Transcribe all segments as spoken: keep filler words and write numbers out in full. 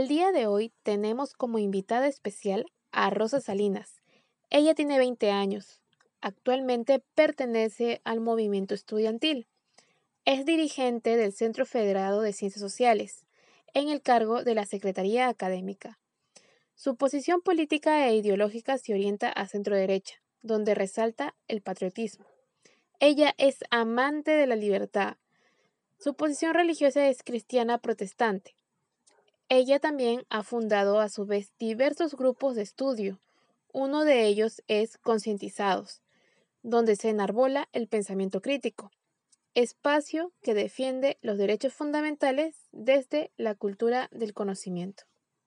El día de hoy tenemos como invitada especial a Rosa Salinas. Ella tiene veinte años. Actualmente pertenece al movimiento estudiantil. Es dirigente del Centro Federado de Ciencias Sociales, en el cargo de la Secretaría Académica. Su posición política e ideológica se orienta a centro-derecha, donde resalta el patriotismo. Ella es amante de la libertad. Su posición religiosa es cristiana protestante. Ella también ha fundado a su vez diversos grupos de estudio. Uno de ellos es Concientizados, donde se enarbola el pensamiento crítico, espacio que defiende los derechos fundamentales desde la cultura del conocimiento.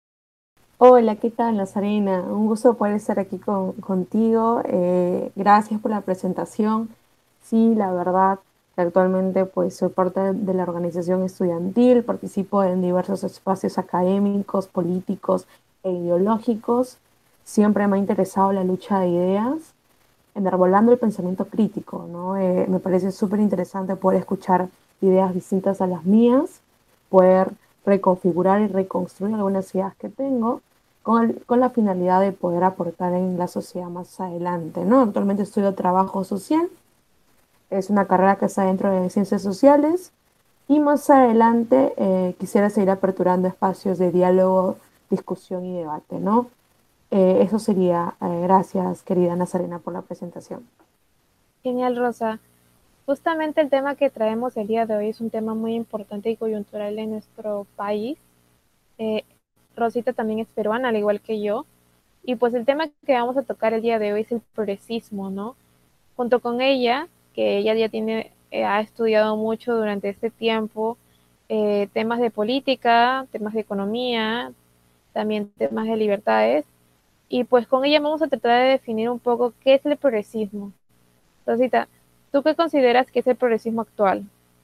Hola, ¿qué tal, Nazarena? Un gusto poder estar aquí con- contigo. Eh, gracias por la presentación. Sí, la verdad, que actualmente pues soy parte de la organización estudiantil, participo en diversos espacios académicos, políticos e ideológicos. Siempre me ha interesado la lucha de ideas, enarbolando el pensamiento crítico, ¿no? Eh, me parece súper interesante poder escuchar ideas distintas a las mías, poder reconfigurar y reconstruir algunas ideas que tengo con, el- con la finalidad de poder aportar en la sociedad más adelante, ¿no? Actualmente estudio trabajo social, es una carrera que está dentro de ciencias sociales y más adelante eh, quisiera seguir aperturando espacios de diálogo, discusión y debate, ¿no? Eh, eso sería. Eh, gracias, querida Nazarena, por la presentación. Genial, Rosa. Justamente el tema que traemos el día de hoy es un tema muy importante y coyuntural en nuestro país. Eh, Rosita también es peruana, al igual que yo. Y pues el tema que vamos a tocar el día de hoy es el progresismo, ¿no? Junto con ella, que ella ya tiene, eh, ha estudiado mucho durante este tiempo, eh, temas de política, temas de economía, también temas de libertades. Y pues con ella vamos a tratar de definir un poco qué es el progresismo. Rosita, ¿tú qué consideras que es el progresismo actual?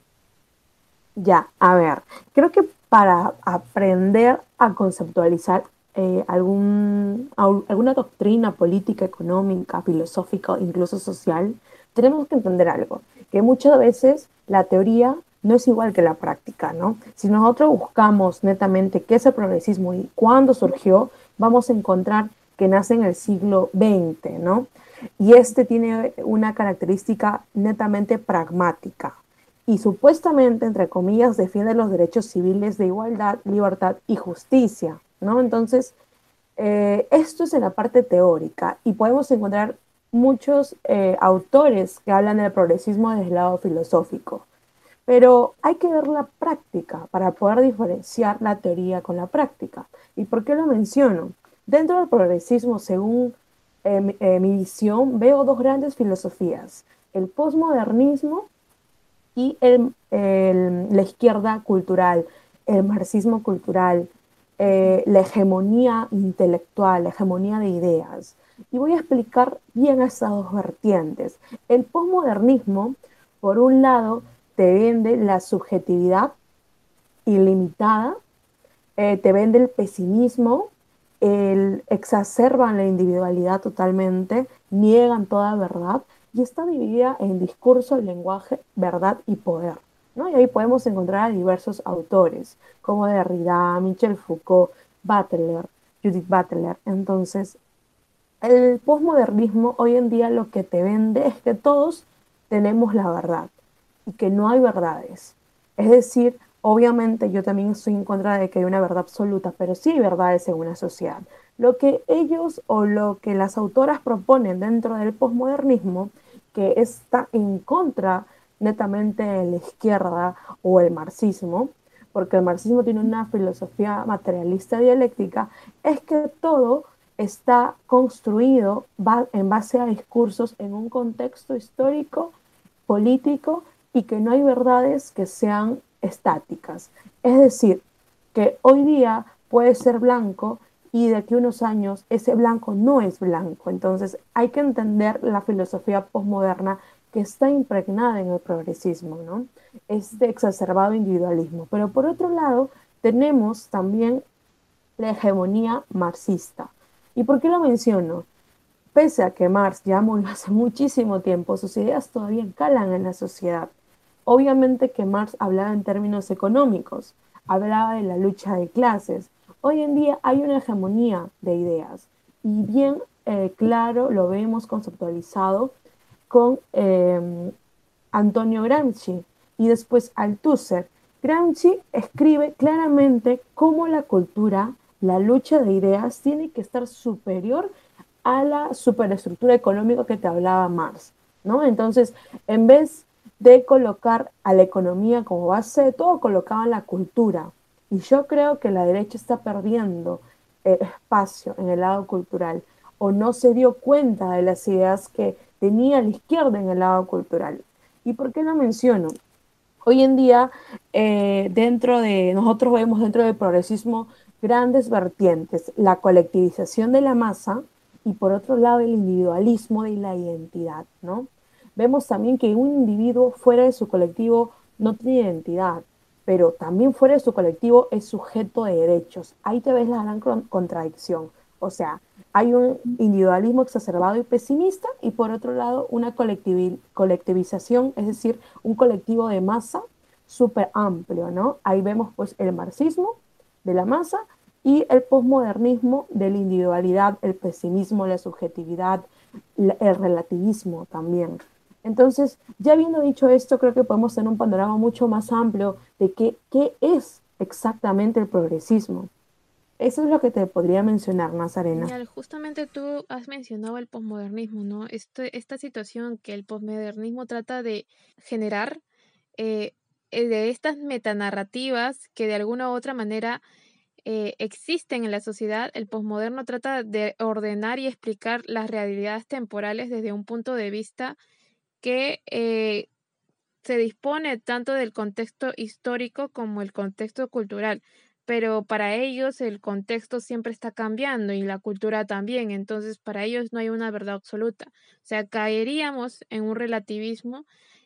Ya, a ver, creo que para aprender a conceptualizar eh, algún, au- alguna doctrina política, económica, filosófica, incluso social, tenemos que entender algo, que muchas veces la teoría no es igual que la práctica, ¿no? Si nosotros buscamos netamente qué es el progresismo y cuándo surgió, vamos a encontrar que nace en el siglo veinte, ¿no? Y este tiene una característica netamente pragmática y supuestamente, entre comillas, defiende los derechos civiles de igualdad, libertad y justicia, ¿no? Entonces, eh, esto es en la parte teórica y podemos encontrar muchos eh, autores que hablan del progresismo desde el lado filosófico, pero hay que ver la práctica para poder diferenciar la teoría con la práctica. ¿Y por qué lo menciono? Dentro del progresismo, según eh, mi, eh, mi visión, veo dos grandes filosofías, el posmodernismo y el, el, la izquierda cultural, el marxismo cultural, eh, la hegemonía intelectual, la hegemonía de ideas. Y voy a explicar bien estas dos vertientes. El posmodernismo, por un lado, te vende la subjetividad ilimitada, eh, te vende el pesimismo, el, exacerban la individualidad totalmente, niegan toda verdad y está dividida en discurso, lenguaje, verdad y poder, ¿no? Y ahí podemos encontrar a diversos autores como Derrida, Michel Foucault, Butler, Judith Butler. Entonces, el posmodernismo hoy en día lo que te vende es que todos tenemos la verdad y que no hay verdades. Es decir, obviamente yo también estoy en contra de que haya una verdad absoluta, pero sí hay verdades en una sociedad. Lo que ellos o lo que las autoras proponen dentro del posmodernismo, que está en contra netamente de la izquierda o el marxismo, porque el marxismo tiene una filosofía materialista dialéctica, es que todo está construido en base a discursos en un contexto histórico, político y que no hay verdades que sean estáticas. Es decir, que hoy día puede ser blanco y de aquí a unos años ese blanco no es blanco. Entonces hay que entender la filosofía posmoderna que está impregnada en el progresismo, ¿no? Este exacerbado individualismo. Pero por otro lado, tenemos también la hegemonía marxista. ¿Y por qué lo menciono? Pese a que Marx ya murió hace muchísimo tiempo, sus ideas todavía calan en la sociedad. Obviamente que Marx hablaba en términos económicos, hablaba de la lucha de clases. Hoy en día hay una hegemonía de ideas y bien eh, claro lo vemos conceptualizado con eh, Antonio Gramsci y después Althusser. Gramsci escribe claramente cómo la cultura, la lucha de ideas, tiene que estar superior a la superestructura económica que te hablaba Marx, ¿no? Entonces, en vez de colocar a la economía como base de todo, colocaban la cultura. Y yo creo que la derecha está perdiendo eh, espacio en el lado cultural o no se dio cuenta de las ideas que tenía la izquierda en el lado cultural. ¿Y por qué lo menciono? Hoy en día, eh, dentro de, nosotros vemos dentro del progresismo grandes vertientes, la colectivización de la masa y por otro lado el individualismo de la identidad, ¿no? Vemos también que un individuo fuera de su colectivo no tiene identidad, pero también fuera de su colectivo es sujeto de derechos. Ahí te ves la gran contradicción. O sea, hay un individualismo exacerbado y pesimista y por otro lado una colectivización, es decir, un colectivo de masa súper amplio, ¿no? Ahí vemos pues el marxismo de la masa y el posmodernismo de la individualidad, el pesimismo, la subjetividad, el relativismo también. Entonces, ya habiendo dicho esto, creo que podemos tener un panorama mucho más amplio de qué, qué es exactamente el progresismo. Eso es lo que te podría mencionar, Nazarena. Genial, justamente tú has mencionado el posmodernismo, ¿no? Este, esta situación que el posmodernismo trata de generar eh, eh, de estas metanarrativas que de alguna u otra manera eh, existen en la sociedad, el posmoderno trata de ordenar y explicar las realidades temporales desde un punto de vista que eh, se dispone tanto del contexto histórico como el contexto cultural, pero para ellos el contexto siempre está cambiando y la cultura también, entonces para ellos no hay una verdad absoluta. O sea, caeríamos en un relativismo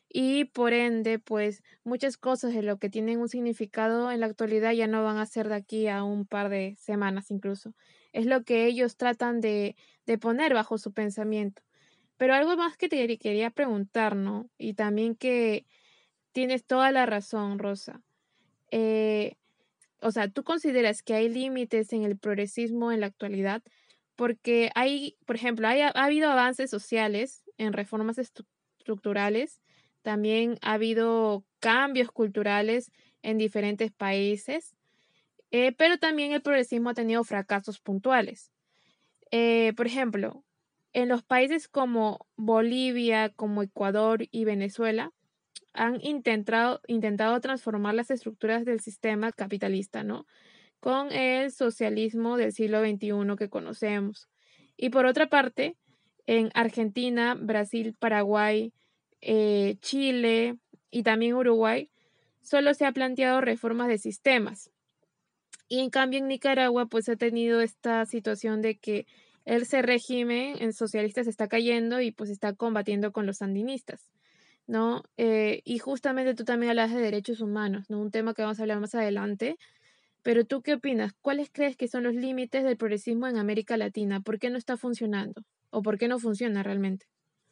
y por ende, pues muchas cosas de lo que tienen un significado en la actualidad ya no van a ser de aquí a un par de semanas incluso. Es lo que ellos tratan de, de poner bajo su pensamiento. Pero algo más que te quería preguntar, ¿no? Y también que tienes toda la razón, Rosa. Eh, o sea, ¿tú consideras que hay límites en el progresismo en la actualidad? Porque hay, por ejemplo, hay, ha habido avances sociales en reformas estru- estructurales, también ha habido cambios culturales en diferentes países, eh, pero también el progresismo ha tenido fracasos puntuales. Eh, por ejemplo, en los países como Bolivia, como Ecuador y Venezuela, han intentado, intentado transformar las estructuras del sistema capitalista, ¿no? Con el socialismo del siglo veintiuno que conocemos. Y por otra parte, en Argentina, Brasil, Paraguay, eh, Chile y también Uruguay, solo se ha planteado reformas de sistemas. Y en cambio en Nicaragua, pues ha tenido esta situación de que ese régimen en socialista se está cayendo y pues está combatiendo con los sandinistas. ¿No? Eh, y justamente tú también hablas de derechos humanos, ¿no? Un tema que vamos a hablar más adelante. Pero ¿tú qué opinas? ¿Cuáles crees que son los límites del progresismo en América Latina? ¿Por qué no está funcionando? ¿O por qué no funciona realmente?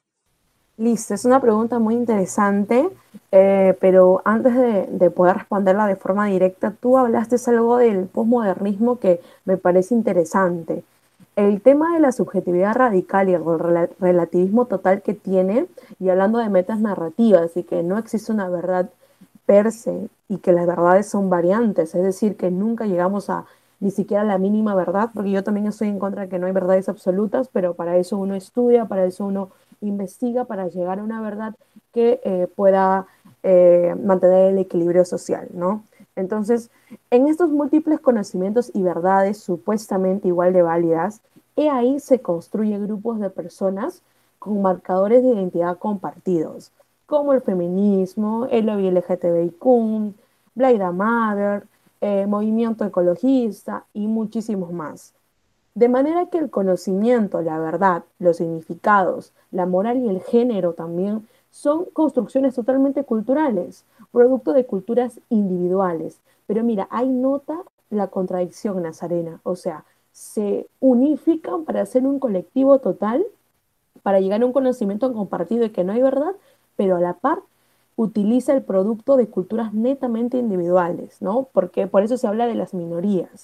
Listo, es una pregunta muy interesante, eh, pero antes de, de poder responderla de forma directa, tú hablaste algo del posmodernismo que me parece interesante. El tema de la subjetividad radical y el rela- relativismo total que tiene, y hablando de metas narrativas y que no existe una verdad per se y que las verdades son variantes, es decir, que nunca llegamos a ni siquiera la mínima verdad, porque yo también estoy en contra de que no hay verdades absolutas, pero para eso uno estudia, para eso uno investiga, para llegar a una verdad que eh, pueda eh, mantener el equilibrio social, ¿no? Entonces, en estos múltiples conocimientos y verdades supuestamente igual de válidas, he ahí se construyen grupos de personas con marcadores de identidad compartidos, como el feminismo, el lobby L G T B I Q, Black Mother, eh, movimiento ecologista y muchísimos más. De manera que el conocimiento, la verdad, los significados, la moral y el género también son construcciones totalmente culturales, producto de culturas individuales. Pero mira, ahí nota la contradicción, Nazarena. O sea, se unifican para hacer un colectivo total, para llegar a un conocimiento compartido de que no hay verdad, pero a la par utiliza el producto de culturas netamente individuales, ¿no? Porque por eso se habla de las minorías.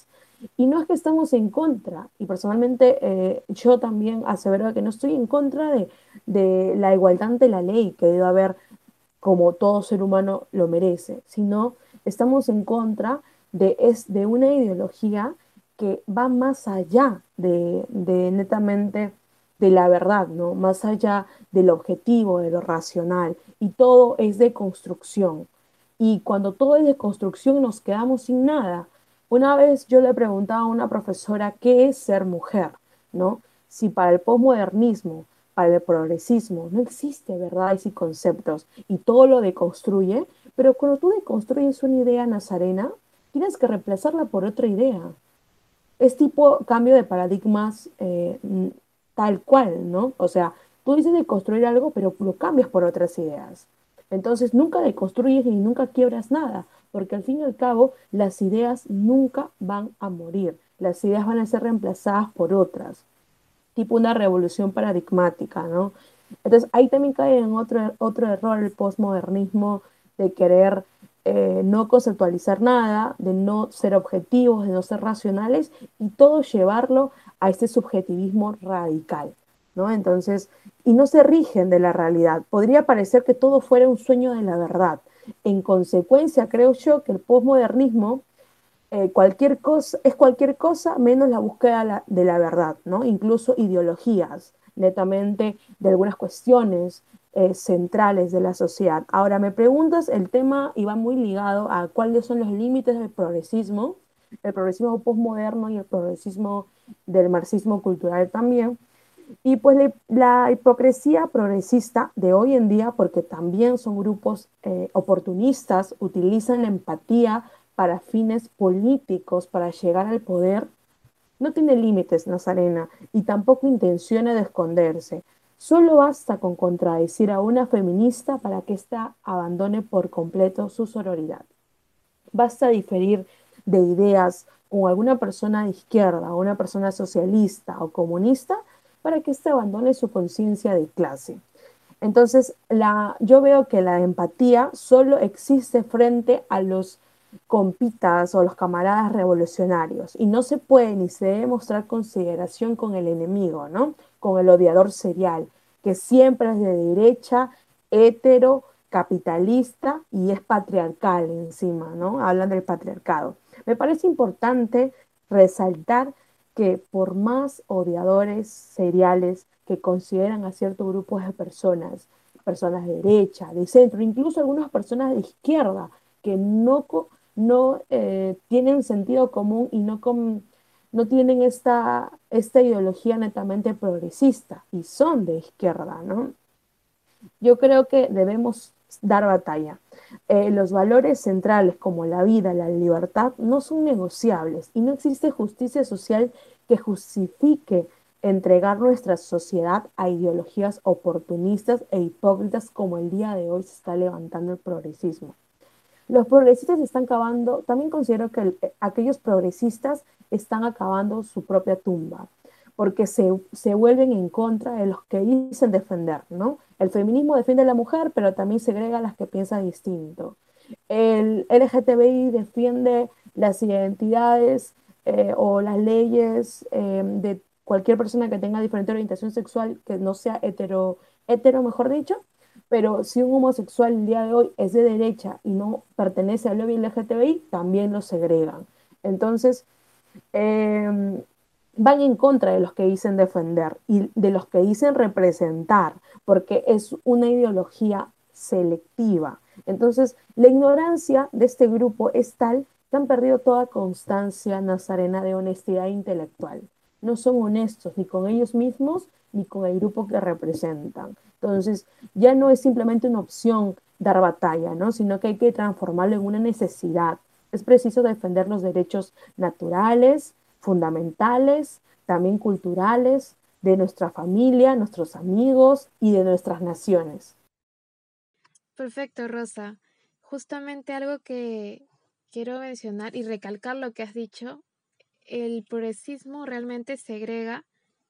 Y no es que estamos en contra, y personalmente eh, yo también asevero que no estoy en contra de, de la igualdad ante la ley que debe haber como todo ser humano lo merece, sino estamos en contra de, es, de una ideología que va más allá de, de netamente de la verdad, ¿no? Más allá del objetivo, de lo racional, y todo es de construcción. Y cuando todo es de construcción nos quedamos sin nada. Una vez yo le preguntaba a una profesora qué es ser mujer, ¿no? Si para el posmodernismo, para el progresismo, no existe verdades y conceptos y todo lo deconstruye, pero cuando tú deconstruyes una idea nazarena, tienes que reemplazarla por otra idea. Es tipo cambio de paradigmas eh, tal cual, ¿no? O sea, tú dices de construir algo, pero lo cambias por otras ideas. Entonces nunca deconstruyes ni nunca quiebras nada, porque al fin y al cabo las ideas nunca van a morir. Las ideas van a ser reemplazadas por otras, tipo una revolución paradigmática, ¿no? Entonces ahí también cae en otro, otro error el postmodernismo de querer eh, no conceptualizar nada, de no ser objetivos, de no ser racionales y todo llevarlo a este subjetivismo radical, ¿no? Entonces, y no se rigen de la realidad. Podría parecer que todo fuera un sueño de la verdad. En consecuencia, creo yo que el postmodernismo eh, cualquier cosa, es cualquier cosa menos la búsqueda la, de la verdad, ¿no? Incluso ideologías, netamente de algunas cuestiones eh, centrales de la sociedad. Ahora, me preguntas, el tema iba muy ligado a cuáles son los límites del progresismo, el progresismo postmoderno y el progresismo del marxismo cultural también. Y pues la, la hipocresía progresista de hoy en día, porque también son grupos eh, oportunistas, utilizan la empatía para fines políticos, para llegar al poder, no tiene límites, Nazarena, y tampoco intenciona de esconderse. Solo basta con contradecir a una feminista para que ésta abandone por completo su sororidad. Basta diferir de ideas con alguna persona de izquierda o una persona socialista o comunista para que éste abandone su conciencia de clase. Entonces, la, yo veo que la empatía solo existe frente a los compitas o los camaradas revolucionarios y no se puede ni se debe mostrar consideración con el enemigo, ¿no? Con el odiador serial, que siempre es de derecha, hetero, capitalista y es patriarcal encima, ¿no? Hablan del patriarcado. Me parece importante resaltar que por más odiadores seriales que consideran a ciertos grupos de personas, personas de derecha, de centro, incluso algunas personas de izquierda, que no, no eh, tienen sentido común y no, com, no tienen esta, esta ideología netamente progresista y son de izquierda, ¿no? Yo creo que debemos dar batalla. Eh, los valores centrales como la vida, la libertad, no son negociables y no existe justicia social que justifique entregar nuestra sociedad a ideologías oportunistas e hipócritas como el día de hoy se está levantando el progresismo. Los progresistas están acabando, también considero que el, aquellos progresistas están acabando su propia tumba, porque se, se vuelven en contra de los que dicen defender, ¿no? El feminismo defiende a la mujer, pero también segrega a las que piensan distinto. El L G T B I defiende las identidades eh, o las leyes eh, de cualquier persona que tenga diferente orientación sexual, que no sea hetero, hetero mejor dicho, pero si un homosexual el día de hoy es de derecha y no pertenece al lobby L G T B I, también lo segregan. Entonces, eh, van en contra de los que dicen defender y de los que dicen representar, porque es una ideología selectiva. Entonces, la ignorancia de este grupo es tal que han perdido toda constancia nazarena de honestidad intelectual. No son honestos ni con ellos mismos ni con el grupo que representan. Entonces, ya no es simplemente una opción dar batalla, ¿no? Sino que hay que transformarlo en una necesidad. Es preciso defender los derechos naturales, fundamentales, también culturales, de nuestra familia, nuestros amigos y de nuestras naciones. Perfecto, Rosa. Justamente algo que quiero mencionar y recalcar lo que has dicho, el progresismo realmente segrega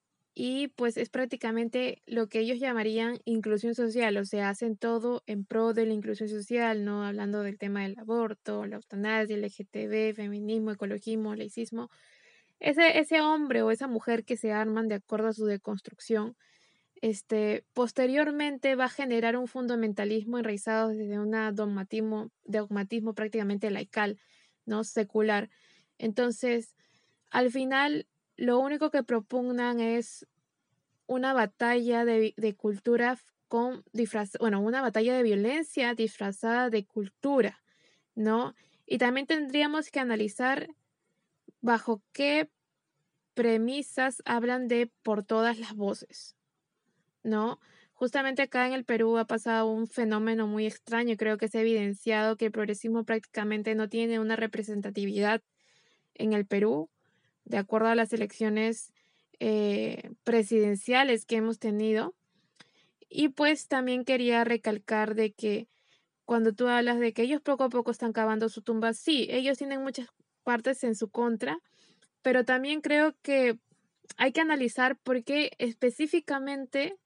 y pues es prácticamente lo que ellos llamarían inclusión social, o sea, hacen todo en pro de la inclusión social, ¿no? Hablando del tema del aborto, la eutanasia, el L G T B, feminismo, ecologismo, laicismo. ese, ese hombre o esa mujer que se arman de acuerdo a su deconstrucción, este, posteriormente va a generar un fundamentalismo enraizado desde un dogmatismo, dogmatismo prácticamente laical, ¿no? Secular. Entonces, al final, lo único que propugnan es una batalla de, de cultura con disfraz, bueno, una batalla de violencia disfrazada de cultura, ¿no? Y también tendríamos que analizar bajo qué premisas hablan de por todas las voces, ¿no? Justamente acá en el Perú ha pasado un fenómeno muy extraño, creo que se ha evidenciado que el progresismo prácticamente no tiene una representatividad en el Perú, de acuerdo a las elecciones eh, presidenciales que hemos tenido. Y pues también quería recalcar de que cuando tú hablas de que ellos poco a poco están cavando su tumba, sí, ellos tienen muchas partes en su contra, pero también creo que hay que analizar por qué específicamente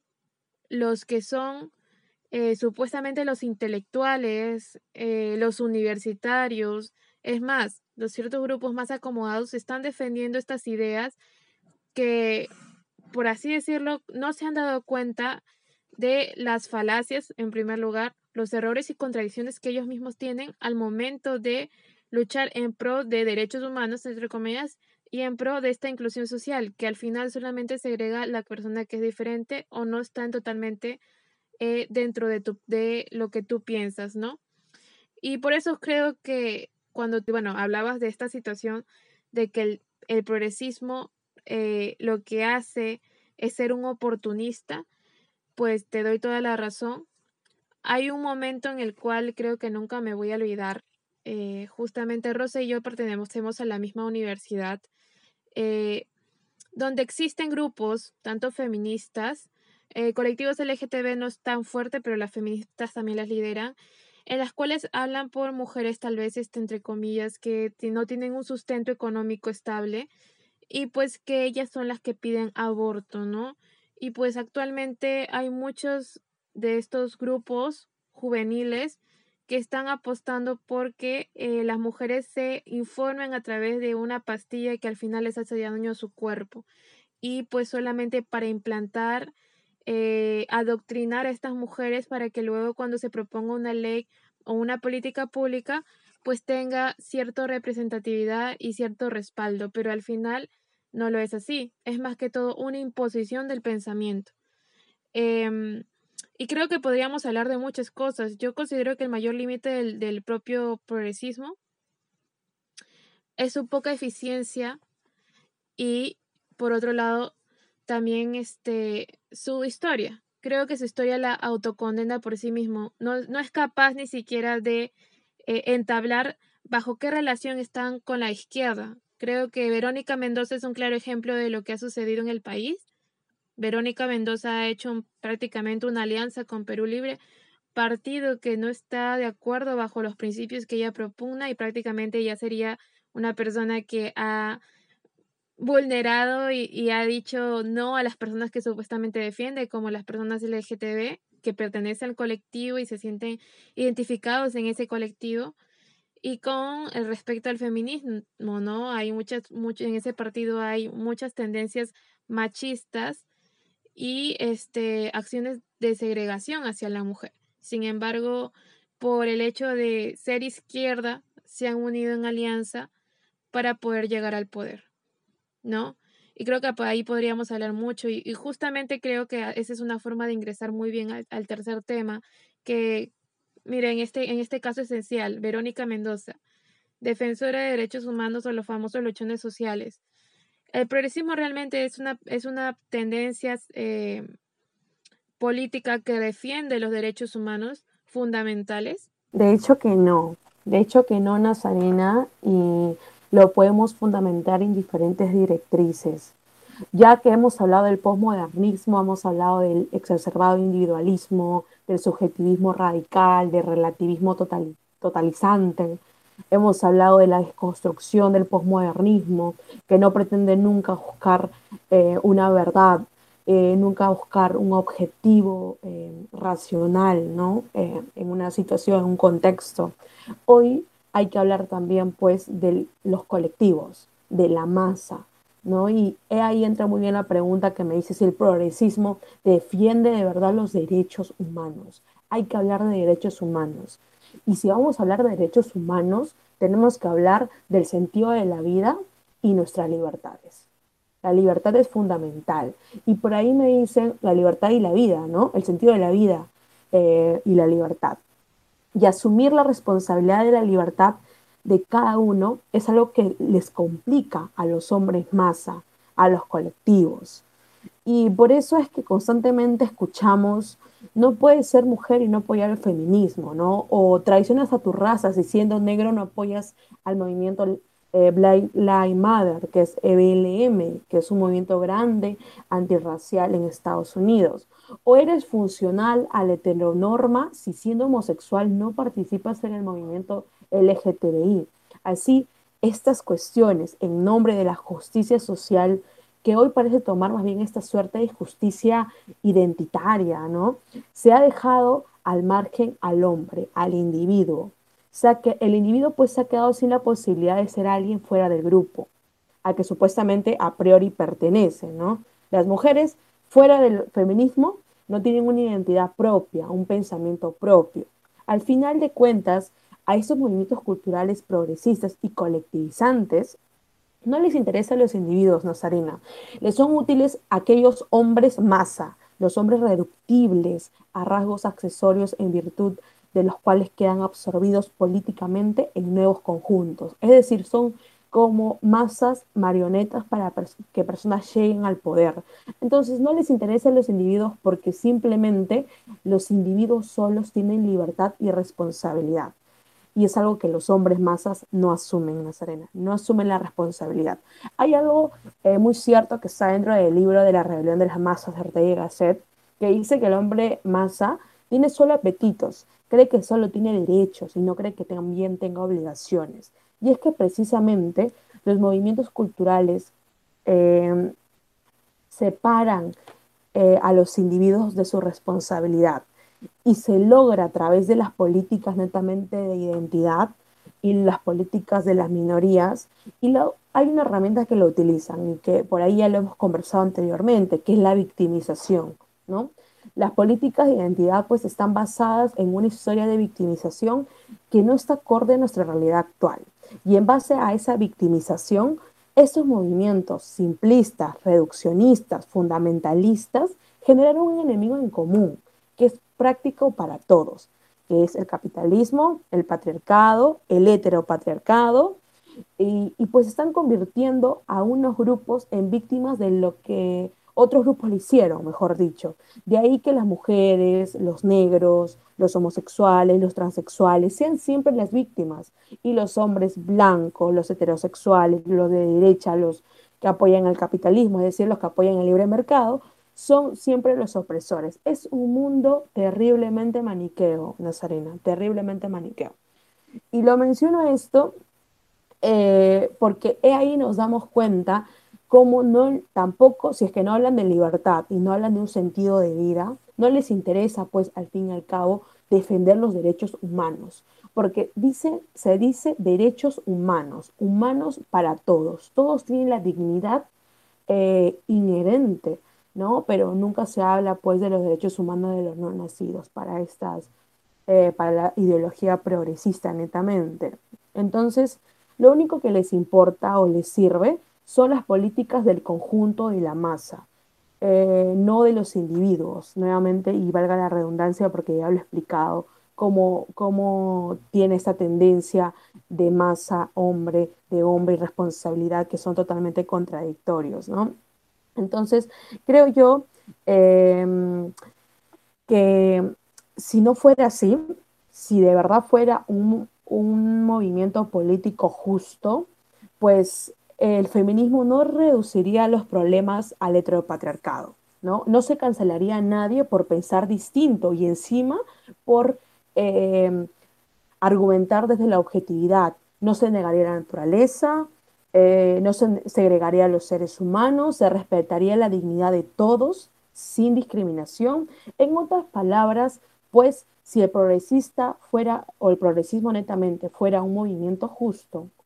los que son eh, supuestamente los intelectuales, eh, los universitarios, es más, los ciertos grupos más acomodados están defendiendo estas ideas que, por así decirlo, no se han dado cuenta de las falacias, en primer lugar, los errores y contradicciones que ellos mismos tienen al momento de luchar en pro de derechos humanos, entre comillas, y en pro de esta inclusión social, que al final solamente segrega la persona que es diferente o no está totalmente eh, dentro de, tu, de lo que tú piensas, ¿no? Y por eso creo que cuando, bueno, hablabas de esta situación de que el, el progresismo eh, lo que hace es ser un oportunista, pues te doy toda la razón. Hay un momento en el cual creo que nunca me voy a olvidar. Eh, justamente Rosa y yo pertenecemos a la misma universidad, eh, donde existen grupos, tanto feministas, eh, colectivos L G T B no es tan fuerte, pero las feministas también las lideran, en las cuales hablan por mujeres tal vez, este, entre comillas, que no tienen un sustento económico estable y pues que ellas son las que piden aborto, ¿no? Y pues actualmente hay muchos de estos grupos juveniles que están apostando porque eh, las mujeres se informen a través de una pastilla que al final les hace daño a su cuerpo y pues solamente para implantar, eh, adoctrinar a estas mujeres para que luego cuando se proponga una ley o una política pública pues tenga cierta representatividad y cierto respaldo, pero al final no lo es así, es más que todo una imposición del pensamiento. Em, y creo que podríamos hablar de muchas cosas. Yo considero que el mayor límite del, del propio progresismo es su poca eficiencia y, por otro lado, también este, su historia. Creo que su historia la autocondena por sí mismo. No, no es capaz ni siquiera de eh, entablar bajo qué relación están con la izquierda. Creo que Verónica Mendoza es un claro ejemplo de lo que ha sucedido en el país. Verónica Mendoza ha hecho un- prácticamente una alianza con Perú Libre, partido que no está de acuerdo bajo los principios que ella propugna y prácticamente ella sería una persona que ha vulnerado y, y ha dicho no a las personas que supuestamente defiende, como las personas L G T B que pertenecen al colectivo y se sienten identificados en ese colectivo. Y con el respecto al feminismo, ¿no? Hay muchas, mucho, en ese partido hay muchas tendencias machistas y este, acciones de segregación hacia la mujer. Sin embargo, por el hecho de ser izquierda, se han unido en alianza para poder llegar al poder, ¿no? Y creo que por ahí podríamos hablar mucho y, y justamente creo que esa es una forma de ingresar muy bien al, al tercer tema, que, mire, en este, en este caso esencial, Verónica Mendoza, defensora de derechos humanos o los famosos luchones sociales. El progresismo realmente es una, es una tendencia eh, política que defiende los derechos humanos fundamentales. De hecho que no, de hecho que no, Nazarena, y lo podemos fundamentar en diferentes directrices. Ya que hemos hablado del posmodernismo, hemos hablado del exacerbado individualismo, del subjetivismo radical, del relativismo total, totalizante, hemos hablado de la desconstrucción del posmodernismo, que no pretende nunca buscar eh, una verdad, eh, nunca buscar un objetivo eh, racional, ¿no? Eh, en una situación, en un contexto. Hoy hay que hablar también, pues, de los colectivos, de la masa, ¿no? Y ahí entra muy bien la pregunta que me dice si el progresismo defiende de verdad los derechos humanos. Hay que hablar de derechos humanos. Y si vamos a hablar de derechos humanos, tenemos que hablar del sentido de la vida y nuestras libertades. La libertad es fundamental. Y por ahí me dicen la libertad y la vida, ¿no? El sentido de la vida eh, y la libertad. Y asumir la responsabilidad de la libertad de cada uno es algo que les complica a los hombres masa, a los colectivos. Y por eso es que constantemente escuchamos, no puedes ser mujer y no apoyar el feminismo, ¿no? O traicionas a tu raza, si siendo negro no apoyas al movimiento eh, Black Lives Matter, que es E B L M, que es un movimiento grande antirracial en Estados Unidos. O eres funcional a la heteronorma si siendo homosexual no participas en el movimiento L G T B I. Así, estas cuestiones en nombre de la justicia social que hoy parece tomar más bien esta suerte de justicia identitaria, ¿no? Se ha dejado al margen al hombre, al individuo. O sea que el individuo pues se ha quedado sin la posibilidad de ser alguien fuera del grupo, a que supuestamente a priori pertenece, ¿no? Las mujeres fuera del feminismo no tienen una identidad propia, un pensamiento propio. Al final de cuentas, a estos movimientos culturales progresistas y colectivizantes no les interesan los individuos, Nazarena. Les son útiles aquellos hombres masa, los hombres reductibles a rasgos accesorios en virtud de los cuales quedan absorbidos políticamente en nuevos conjuntos. Es decir, son como masas marionetas para pers que personas lleguen al poder. Entonces, no les interesan los individuos porque simplemente los individuos solos tienen libertad y responsabilidad. Y es algo que los hombres masas no asumen, Nazarena, no asumen la responsabilidad. Hay algo eh, muy cierto que está dentro del libro de la rebelión de las masas de Ortega y Gasset, que dice que el hombre masa tiene solo apetitos, cree que solo tiene derechos y no cree que también tenga obligaciones. Y es que precisamente los movimientos culturales eh, separan eh, a los individuos de su responsabilidad y se logra a través de las políticas netamente de identidad y las políticas de las minorías. Y lo, hay una herramienta que lo utilizan y que por ahí ya lo hemos conversado anteriormente, que es la victimización, ¿no? Las políticas de identidad pues están basadas en una historia de victimización que no está acorde a nuestra realidad actual. Y en base a esa victimización, estos movimientos simplistas, reduccionistas, fundamentalistas, generaron un enemigo en común, que es práctico para todos, que es el capitalismo, el patriarcado, el heteropatriarcado, y, y pues están convirtiendo a unos grupos en víctimas de lo que otros grupos le hicieron, mejor dicho. De ahí que las mujeres, los negros, los homosexuales, los transexuales sean siempre las víctimas y los hombres blancos, los heterosexuales, los de derecha, los que apoyan el capitalismo, es decir, los que apoyan el libre mercado, son siempre los opresores. Es un mundo terriblemente maniqueo, Nazarena, terriblemente maniqueo. Y lo menciono esto eh, porque ahí nos damos cuenta cómo no, tampoco, si es que no hablan de libertad y no hablan de un sentido de vida, no les interesa, pues, al fin y al cabo, defender los derechos humanos, porque dice, se dice derechos humanos, humanos para todos, todos tienen la dignidad eh, inherente, ¿no? Pero nunca se habla, pues, de los derechos humanos de los no nacidos para estas, eh, para la ideología progresista, netamente. Entonces, lo único que les importa o les sirve son las políticas del conjunto de la masa, eh, no de los individuos, nuevamente, y valga la redundancia porque ya lo he explicado, cómo, cómo tiene esta tendencia de masa, hombre, de hombre y responsabilidad, que son totalmente contradictorios, ¿no? Entonces, creo yo eh, que si no fuera así, si de verdad fuera un, un movimiento político justo, pues el feminismo no reduciría los problemas al heteropatriarcado, ¿no? No se cancelaría a nadie por pensar distinto y encima por eh, argumentar desde la objetividad. No se negaría la naturaleza, eh, no se segregaría a los seres humanos, se respetaría la dignidad de todos sin discriminación. En otras palabras, pues si el progresista fuera, o el progresismo netamente fuera un movimiento justo,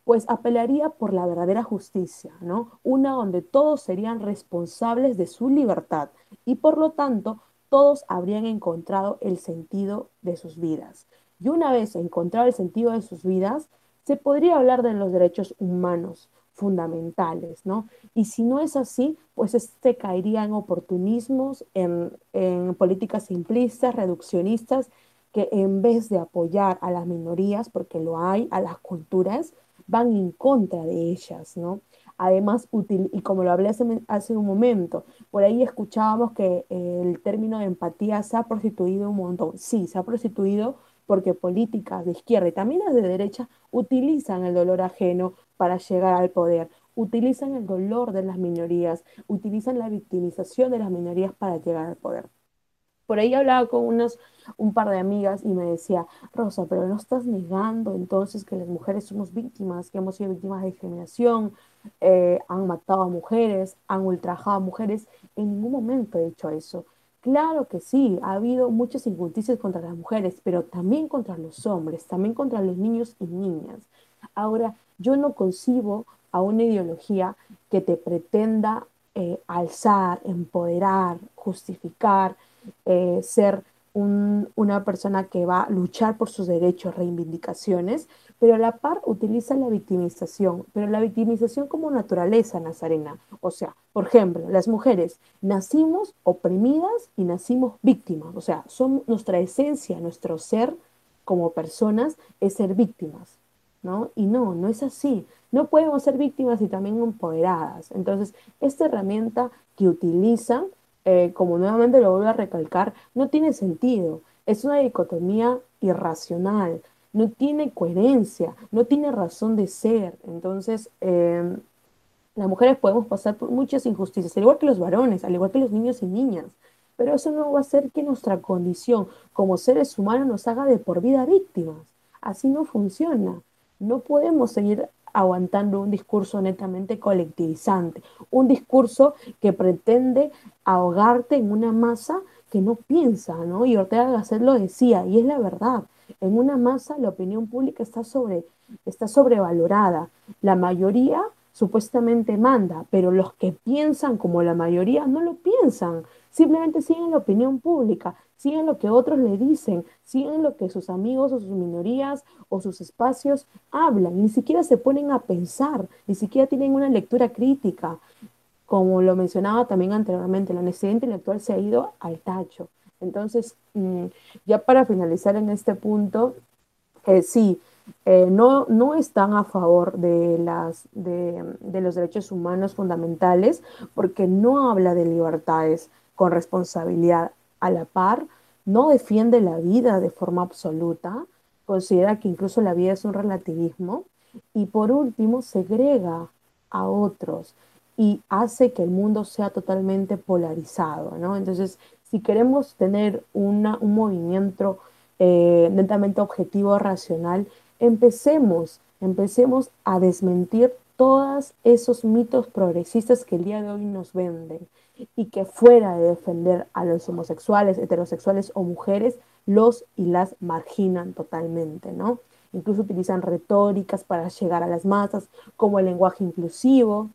pues apelaría por la verdadera justicia, ¿no? Una donde todos serían responsables de su libertad y por lo tanto todos habrían encontrado el sentido de sus vidas. Y una vez encontrado el sentido de sus vidas, se podría hablar de los derechos humanos fundamentales, ¿no? Y si no es así, pues este caería en oportunismos, en, en políticas simplistas, reduccionistas, que en vez de apoyar a las minorías, porque lo hay, a las culturas, van en contra de ellas, ¿no? Además, útil, y como lo hablé hace, hace un momento, por ahí escuchábamos que eh, el término de empatía se ha prostituido un montón. Sí, se ha prostituido porque políticas de izquierda y también las de derecha utilizan el dolor ajeno para llegar al poder, utilizan el dolor de las minorías, utilizan la victimización de las minorías para llegar al poder. Por ahí hablaba con unos, un par de amigas y me decía, Rosa, pero no estás negando entonces que las mujeres somos víctimas, que hemos sido víctimas de discriminación, eh, han matado a mujeres, han ultrajado a mujeres. En ningún momento he dicho eso. Claro que sí, ha habido muchas injusticias contra las mujeres, pero también contra los hombres, también contra los niños y niñas. Ahora, yo no concibo a una ideología que te pretenda eh, alzar, empoderar, justificar, eh, ser un, una persona que va a luchar por sus derechos, reivindicaciones, pero a la par utiliza la victimización, pero la victimización como naturaleza, Nazarena. O sea, por ejemplo, las mujeres nacimos oprimidas y nacimos víctimas, o sea, son nuestra esencia, nuestro ser como personas es ser víctimas, ¿no? Y no, no es así. No podemos ser víctimas y también empoderadas. Entonces, esta herramienta que utilizan, eh, como nuevamente lo vuelvo a recalcar, no tiene sentido. Es una dicotomía irracional, no tiene coherencia, no tiene razón de ser. Entonces, eh, las mujeres podemos pasar por muchas injusticias, al igual que los varones, al igual que los niños y niñas. Pero eso no va a hacer que nuestra condición como seres humanos nos haga de por vida víctimas. Así no funciona. No podemos seguir aguantando un discurso netamente colectivizante, un discurso que pretende ahogarte en una masa que no piensa, ¿no? Y Ortega Gasset lo decía, y es la verdad. En una masa la opinión pública está sobre, está sobrevalorada. La mayoría supuestamente manda, pero los que piensan como la mayoría no lo piensan, simplemente siguen la opinión pública, siguen lo que otros le dicen, siguen lo que sus amigos o sus minorías o sus espacios hablan, ni siquiera se ponen a pensar, ni siquiera tienen una lectura crítica. Como lo mencionaba también anteriormente, la honestidad intelectual se ha ido al tacho. Entonces, mmm, ya para finalizar en este punto, eh, sí, eh, no, no están a favor de, las, de, de los derechos humanos fundamentales porque no habla de libertades con responsabilidad a la par, no defiende la vida de forma absoluta, considera que incluso la vida es un relativismo y por último segrega a otros y hace que el mundo sea totalmente polarizado, ¿no? Entonces, si queremos tener una, un movimiento eh, netamente objetivo, racional, empecemos, empecemos a desmentir todos esos mitos progresistas que el día de hoy nos venden y que fuera de defender a los homosexuales, heterosexuales o mujeres, los y las marginan totalmente, ¿no? Incluso utilizan retóricas para llegar a las masas, como el lenguaje inclusivo,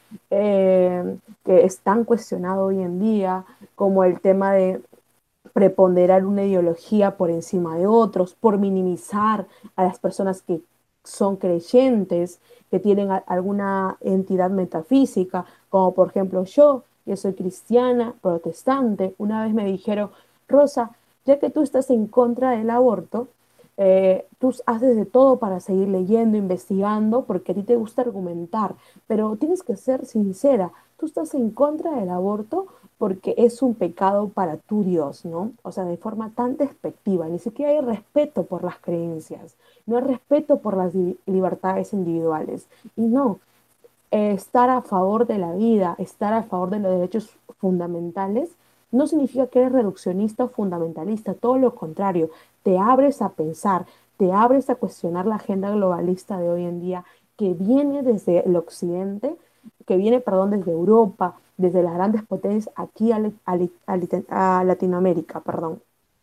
eh, que es tan cuestionado hoy en día, como el tema de preponderar una ideología por encima de otros, por minimizar a las personas que son creyentes, que tienen a, alguna entidad metafísica, como por ejemplo yo, yo soy cristiana, protestante. Una vez me dijeron, Rosa, ya que tú estás en contra del aborto, eh, tú haces de todo para seguir leyendo, investigando, porque a ti te gusta argumentar, pero tienes que ser sincera, tú estás en contra del aborto porque es un pecado para tu Dios, ¿no? O sea, de forma tan despectiva, ni siquiera hay respeto por las creencias, no hay respeto por las libertades individuales. Y no, eh, estar a favor de la vida, estar a favor de los derechos fundamentales, no significa que eres reduccionista o fundamentalista, todo lo contrario, te abres a pensar, te abres a cuestionar la agenda globalista de hoy en día que viene desde el occidente, que viene, perdón, desde Europa, desde las grandes potencias aquí a, a, a, a Latinoamérica, perdón.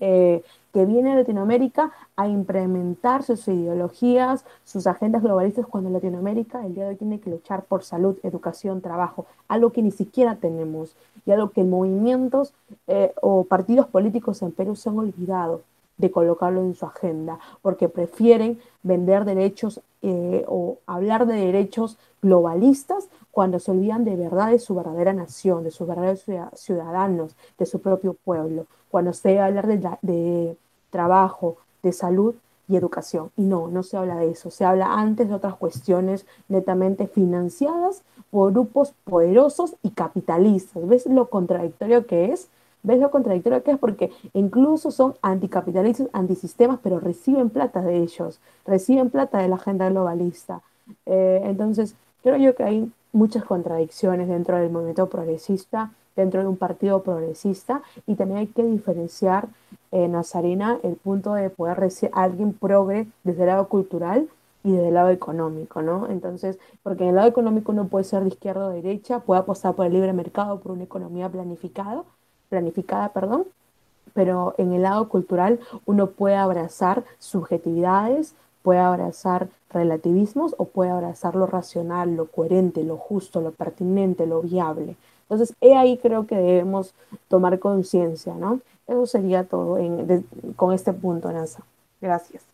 eh, que viene a Latinoamérica a implementar sus ideologías, sus agendas globalistas, cuando Latinoamérica el día de hoy tiene que luchar por salud, educación, trabajo, algo que ni siquiera tenemos y algo que movimientos eh, o partidos políticos en Perú se han olvidado de colocarlo en su agenda, porque prefieren vender derechos eh, o hablar de derechos globalistas cuando se olvidan de verdad de su verdadera nación, de sus verdaderos ciudadanos, de su propio pueblo, cuando se habla de, de trabajo, de salud y educación. Y no, no se habla de eso, se habla antes de otras cuestiones netamente financiadas por grupos poderosos y capitalistas. ¿Ves lo contradictorio que es? ¿Ves lo contradictorio que es? Porque incluso son anticapitalistas, antisistemas, pero reciben plata de ellos, reciben plata de la agenda globalista. Eh, entonces, creo yo que hay muchas contradicciones dentro del movimiento progresista, dentro de un partido progresista, y también hay que diferenciar, eh, Nazarena, el punto de poder recibir a alguien progre desde el lado cultural y desde el lado económico, ¿no? Entonces, porque en el lado económico uno puede ser de izquierda o derecha, puede apostar por el libre mercado, por una economía planificada, planificada, perdón, pero en el lado cultural uno puede abrazar subjetividades, puede abrazar relativismos o puede abrazar lo racional, lo coherente, lo justo, lo pertinente, lo viable. Entonces, he ahí creo que debemos tomar conciencia, ¿no? Eso sería todo en, de, con este punto, Nasa. Gracias.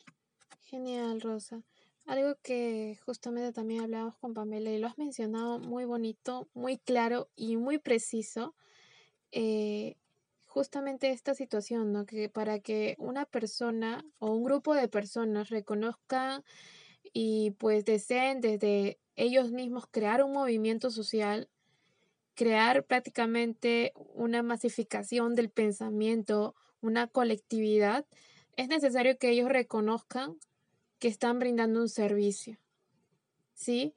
Genial, Rosa. Algo que justamente también hablábamos con Pamela y lo has mencionado muy bonito, muy claro y muy preciso. eh, Justamente esta situación, ¿no? Que para que una persona o un grupo de personas reconozcan y pues deseen desde ellos mismos crear un movimiento social, crear prácticamente una masificación del pensamiento, una colectividad, es necesario que ellos reconozcan que están brindando un servicio, ¿sí?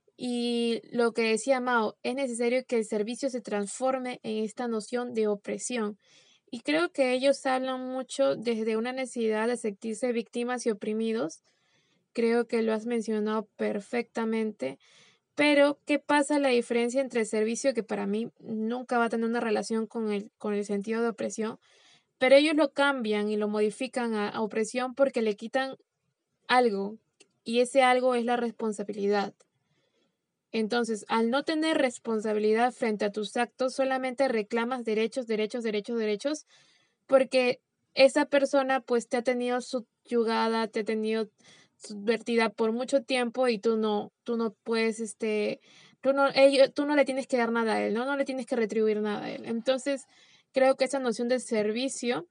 Y lo que decía Mao, es necesario que el servicio se transforme en esta noción de opresión. Y creo que ellos hablan mucho desde una necesidad de sentirse víctimas y oprimidos. Creo que lo has mencionado perfectamente. Pero, ¿qué pasa la diferencia entre el servicio, que para mí nunca va a tener una relación con el, con el sentido de opresión? Pero ellos lo cambian y lo modifican a, a opresión porque le quitan algo, y ese algo es la responsabilidad. Entonces, al no tener responsabilidad frente a tus actos, solamente reclamas derechos, derechos, derechos, derechos, porque esa persona pues te ha tenido subyugada, te ha tenido subvertida por mucho tiempo y tú no, tú no puedes, este, tú no, ello- tú no le tienes que dar nada a él, ¿no? No le tienes que retribuir nada a él. Entonces, creo que esa noción de servicio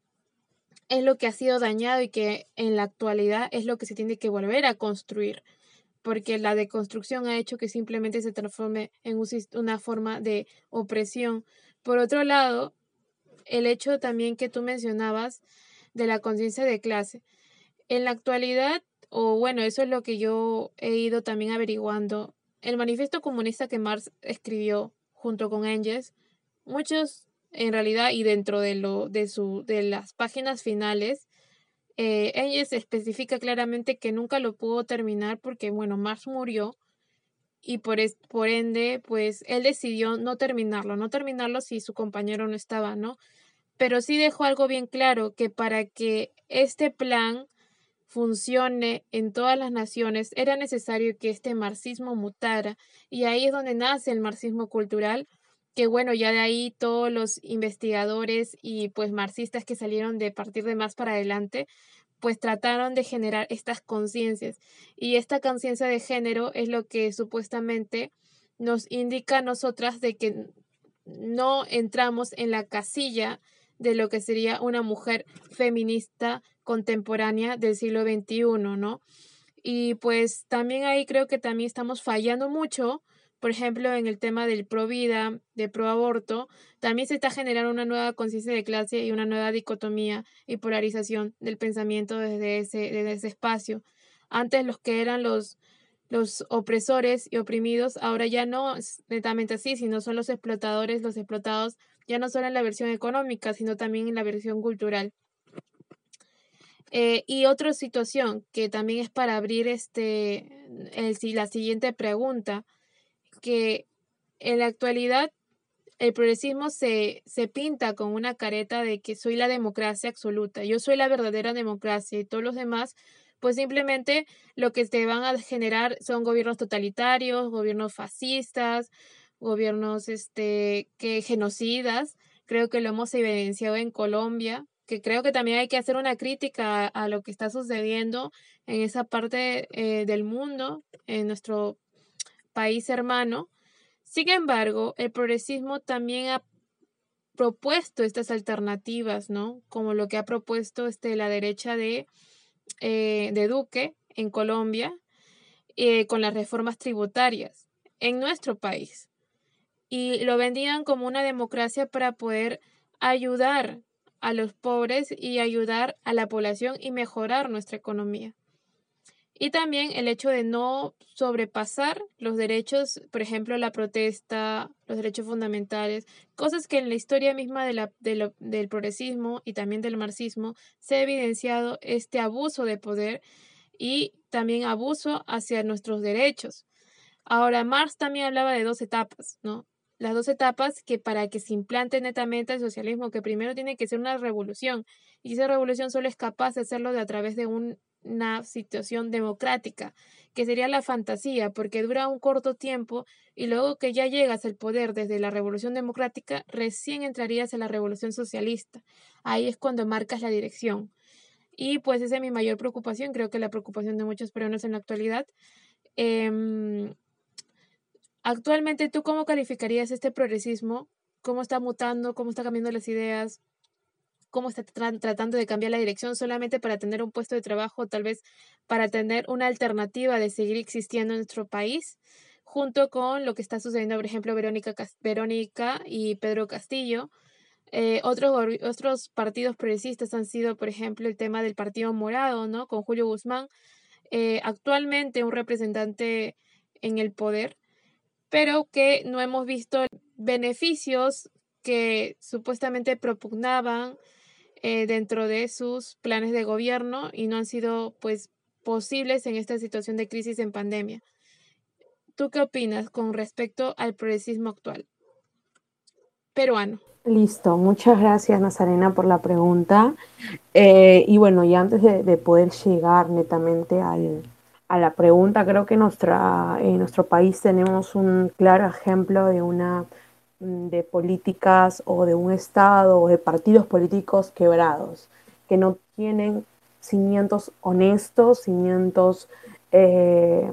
es lo que ha sido dañado y que en la actualidad es lo que se tiene que volver a construir, porque la deconstrucción ha hecho que simplemente se transforme en un una forma de opresión. Por otro lado, el hecho también que tú mencionabas de la conciencia de clase. En la actualidad, o bueno, eso es lo que yo he ido también averiguando, el manifiesto comunista que Marx escribió junto con Engels, muchos en realidad y dentro de lo de su de las páginas finales, eh, Engels especifica claramente que nunca lo pudo terminar porque bueno, Marx murió y por, es, por ende, pues él decidió no terminarlo, no terminarlo si su compañero no estaba, ¿no? Pero sí dejó algo bien claro, que para que este plan funcione en todas las naciones, era necesario que este marxismo mutara. Y ahí es donde nace el marxismo cultural, que bueno, ya de ahí todos los investigadores y pues marxistas que salieron de partir de más para adelante, pues trataron de generar estas conciencias. Y esta conciencia de género es lo que supuestamente nos indica a nosotras de que no entramos en la casilla de lo que sería una mujer feminista contemporánea del siglo veintiuno, ¿no? Y pues también ahí creo que también estamos fallando mucho, por ejemplo, en el tema del pro vida, de pro aborto, también se está generando una nueva conciencia de clase y una nueva dicotomía y polarización del pensamiento desde ese, desde ese espacio. Antes los que eran los, los opresores y oprimidos, ahora ya no es netamente así, sino son los explotadores, los explotados, ya no solo en la versión económica, sino también en la versión cultural. Eh, y otra situación que también es para abrir este, el, la siguiente pregunta, que en la actualidad el progresismo se, se pinta con una careta de que soy la democracia absoluta, yo soy la verdadera democracia y todos los demás, pues simplemente lo que te van a generar son gobiernos totalitarios, gobiernos fascistas, gobiernos este, que genocidas. Creo que lo hemos evidenciado en Colombia, que creo que también hay que hacer una crítica a, a lo que está sucediendo en esa parte eh, del mundo, en nuestro país hermano. Sin embargo, el progresismo también ha propuesto estas alternativas, ¿no? Como lo que ha propuesto este, la derecha de, eh, de Duque en Colombia, eh, con las reformas tributarias en nuestro país. Y lo vendían como una democracia para poder ayudar a los pobres y ayudar a la población y mejorar nuestra economía. Y también el hecho de no sobrepasar los derechos, por ejemplo, la protesta, los derechos fundamentales, cosas que en la historia misma de la, de lo, del progresismo y también del marxismo se ha evidenciado este abuso de poder y también abuso hacia nuestros derechos. Ahora, Marx también hablaba de dos etapas, ¿no? Las dos etapas que para que se implante netamente el socialismo, que primero tiene que ser una revolución, y esa revolución solo es capaz de hacerlo de a través de un, una situación democrática, que sería la fantasía, porque dura un corto tiempo y luego que ya llegas al poder desde la revolución democrática, recién entrarías a la revolución socialista. Ahí es cuando marcas la dirección. Y pues esa es mi mayor preocupación, creo que la preocupación de muchos peruanos en la actualidad. Eh, Actualmente, ¿tú cómo calificarías este progresismo? ¿Cómo está mutando? ¿Cómo está cambiando las ideas? ¿Cómo está tra- tratando de cambiar la dirección solamente para tener un puesto de trabajo, tal vez para tener una alternativa de seguir existiendo en nuestro país? Junto con lo que está sucediendo, por ejemplo, Verónica, Cas- Verónica y Pedro Castillo. Eh, otros, gor- otros partidos progresistas han sido, por ejemplo, el tema del Partido Morado, ¿no? Con Julio Guzmán, eh, actualmente un representante en el poder, pero que no hemos visto beneficios que supuestamente propugnaban eh, dentro de sus planes de gobierno y no han sido pues posibles en esta situación de crisis en pandemia. ¿Tú qué opinas con respecto al progresismo actual peruano? Listo, muchas gracias Nazarena por la pregunta. Eh, y bueno, y antes de, de poder llegar netamente al, a la pregunta, creo que nuestra, en nuestro país tenemos un claro ejemplo de una mm, de políticas o de un estado o de partidos políticos quebrados, que no tienen cimientos honestos, cimientos eh,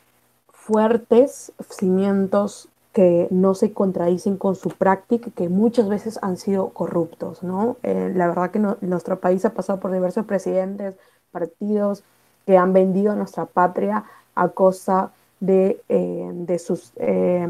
fuertes, cimientos que no se contradicen con su práctica, que muchas veces han sido corruptos, ¿no? Eh, la verdad que no, nuestro país ha pasado por diversos presidentes, partidos que han vendido a nuestra patria a costa de, eh, de, sus, eh,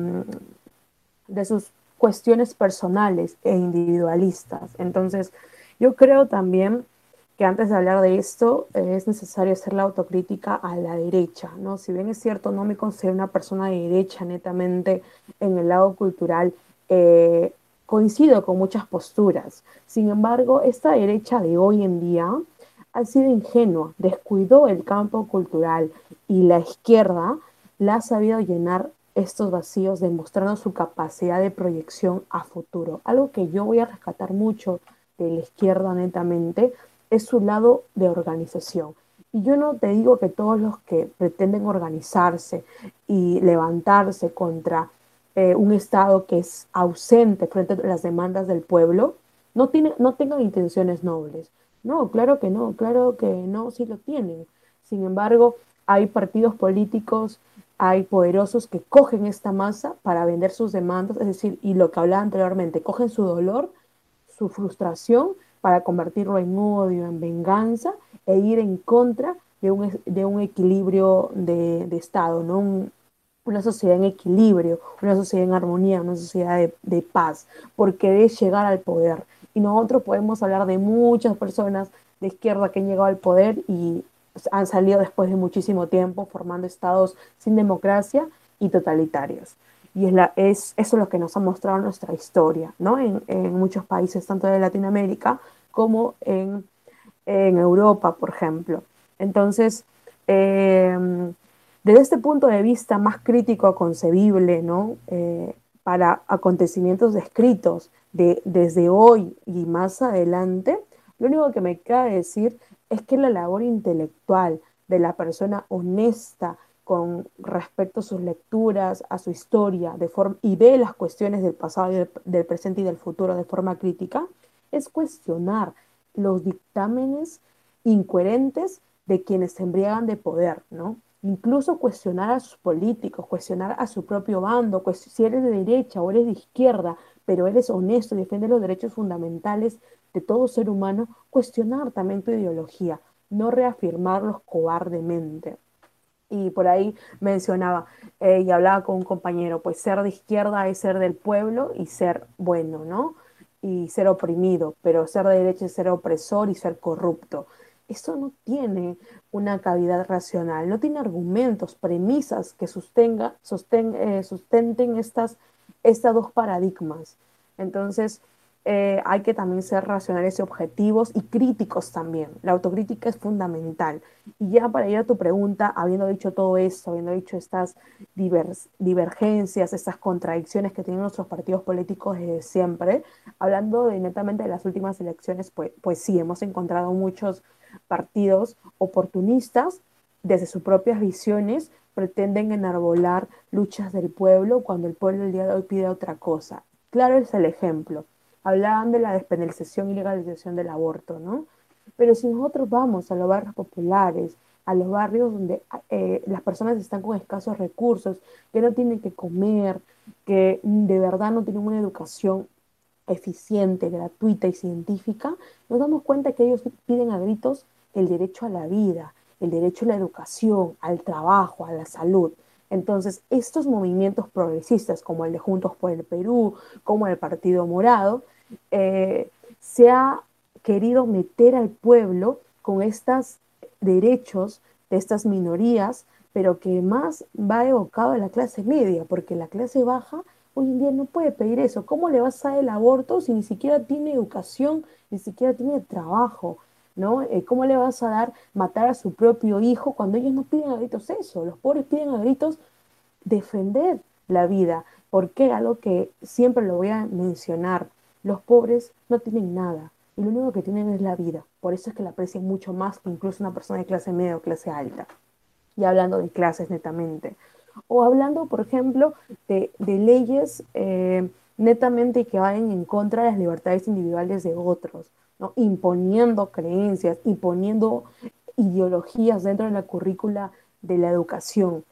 de sus cuestiones personales e individualistas. Entonces, yo creo también que antes de hablar de esto eh, es necesario hacer la autocrítica a la derecha, ¿no? Si bien es cierto, no me considero una persona de derecha netamente en el lado cultural, eh, coincido con muchas posturas. Sin embargo, esta derecha de hoy en día ha sido ingenua, descuidó el campo cultural y la izquierda la ha sabido llenar estos vacíos demostrando su capacidad de proyección a futuro. Algo que yo voy a rescatar mucho de la izquierda netamente es su lado de organización. Y yo no te digo que todos los que pretenden organizarse y levantarse contra eh, un Estado que es ausente frente a las demandas del pueblo, no, tiene, no tengan intenciones nobles. No, claro que no, claro que no, sí lo tienen. Sin embargo, hay partidos políticos, hay poderosos que cogen esta masa para vender sus demandas, es decir, y lo que hablaba anteriormente, cogen su dolor, su frustración para convertirlo en odio, en venganza e ir en contra de un, de un equilibrio de, de Estado, ¿no? Un, una sociedad en equilibrio, una sociedad en armonía, una sociedad de, de paz, por querer llegar al poder. Y nosotros podemos hablar de muchas personas de izquierda que han llegado al poder y han salido después de muchísimo tiempo formando estados sin democracia y totalitarios. Y es, la, es eso es lo que nos ha mostrado nuestra historia, ¿no? En, en muchos países, tanto de Latinoamérica como en, en Europa, por ejemplo. Entonces, eh, desde este punto de vista más crítico concebible, ¿no? Eh, para acontecimientos descritos de, desde hoy y más adelante, lo único que me queda decir es que la labor intelectual de la persona honesta con respecto a sus lecturas, a su historia, de forma, y ve las cuestiones del pasado, del, del presente y del futuro de forma crítica, es cuestionar los dictámenes incoherentes de quienes se embriagan de poder, ¿no? Incluso cuestionar a sus políticos, cuestionar a su propio bando, si eres de derecha o eres de izquierda, pero eres honesto y defiendes los derechos fundamentales de todo ser humano, cuestionar también tu ideología, no reafirmarlos cobardemente. Y por ahí mencionaba eh, y hablaba con un compañero, pues ser de izquierda es ser del pueblo y ser bueno, ¿no? Y ser oprimido, pero ser de derecha es ser opresor y ser corrupto. Eso no tiene una cavidad racional, no tiene argumentos, premisas que sostenga, sosten, eh, sustenten estas, estas dos paradigmas. Entonces, eh, hay que también ser racionales y objetivos y críticos también. La autocrítica es fundamental. Y ya para ir a tu pregunta, habiendo dicho todo esto, habiendo dicho estas divers, divergencias, estas contradicciones que tienen nuestros partidos políticos desde siempre, hablando de, netamente de las últimas elecciones, pues, pues sí, hemos encontrado muchos partidos oportunistas desde sus propias visiones pretenden enarbolar luchas del pueblo cuando el pueblo el día de hoy pide otra cosa. Claro es el ejemplo. Hablaban de la despenalización y legalización del aborto, ¿no? Pero si nosotros vamos a los barrios populares, a los barrios donde eh, las personas están con escasos recursos, que no tienen que comer, que de verdad no tienen una educación eficiente, gratuita y científica, nos damos cuenta que ellos piden a gritos el derecho a la vida, el derecho a la educación, al trabajo, a la salud. Entonces, estos movimientos progresistas, como el de Juntos por el Perú, como el Partido Morado, eh, se ha querido meter al pueblo con estos derechos de estas minorías, pero que más va evocado a la clase media, porque la clase baja hoy en día no puede pedir eso. ¿Cómo le vas a dar el aborto si ni siquiera tiene educación, ni siquiera tiene trabajo? ¿No? Eh, ¿Cómo le vas a dar matar a su propio hijo cuando ellos no piden a gritos eso? Los pobres piden a gritos defender la vida. Porque algo que siempre lo voy a mencionar, los pobres no tienen nada y lo único que tienen es la vida. Por eso es que la aprecian mucho más que incluso una persona de clase media o clase alta. Y hablando de clases netamente. O hablando, por ejemplo, de, de leyes eh, netamente que vayan en contra de las libertades individuales de otros, ¿no? Imponiendo creencias, imponiendo ideologías dentro de la currícula de la educación.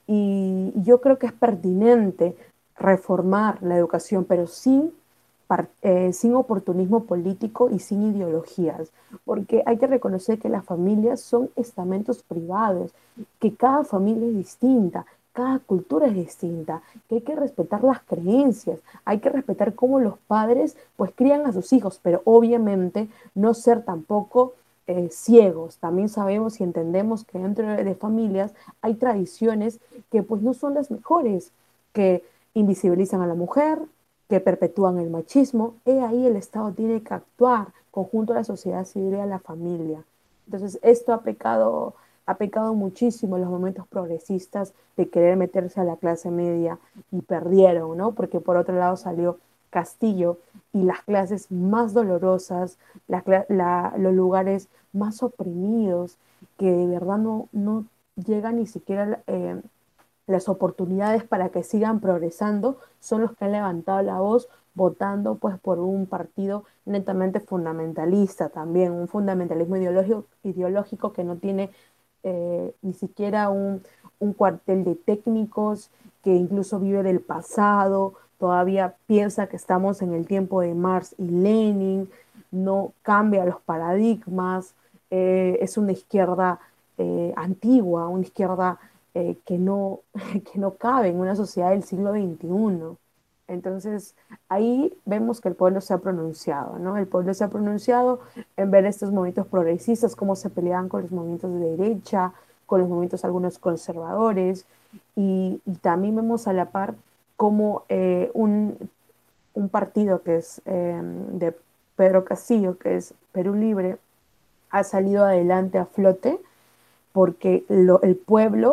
Y yo creo que es pertinente reformar la educación, pero sin, eh, sin oportunismo político y sin ideologías, porque hay que reconocer que las familias son estamentos privados, que cada familia es distinta, cada cultura es distinta, que hay que respetar las creencias, hay que respetar cómo los padres pues crían a sus hijos, pero obviamente no ser tampoco eh, ciegos. También sabemos y entendemos que dentro de familias hay tradiciones que pues no son las mejores, que invisibilizan a la mujer, que perpetúan el machismo. He ahí el Estado tiene que actuar conjunto a la sociedad civil y a la familia. Entonces esto ha pecado, ha pecado muchísimo en los momentos progresistas de querer meterse a la clase media y perdieron, ¿no? Porque por otro lado salió Castillo y las clases más dolorosas, la, la, los lugares más oprimidos, que de verdad no, no llegan ni siquiera eh, las oportunidades para que sigan progresando, son los que han levantado la voz votando pues por un partido netamente fundamentalista también, un fundamentalismo ideológico, ideológico que no tiene eh, ni siquiera un, un cuartel de técnicos, que incluso vive del pasado, todavía piensa que estamos en el tiempo de Marx y Lenin, no cambia los paradigmas, eh, es una izquierda eh, antigua, una izquierda eh, que, no, que no cabe en una sociedad del siglo veintiuno. Entonces, ahí vemos que el pueblo se ha pronunciado, ¿no? El pueblo se ha pronunciado en ver estos movimientos progresistas, cómo se peleaban con los movimientos de derecha, con los movimientos algunos conservadores, y, y también vemos a la par cómo eh, un, un, partido que es eh, de Pedro Castillo, que es Perú Libre, ha salido adelante a flote porque lo, el pueblo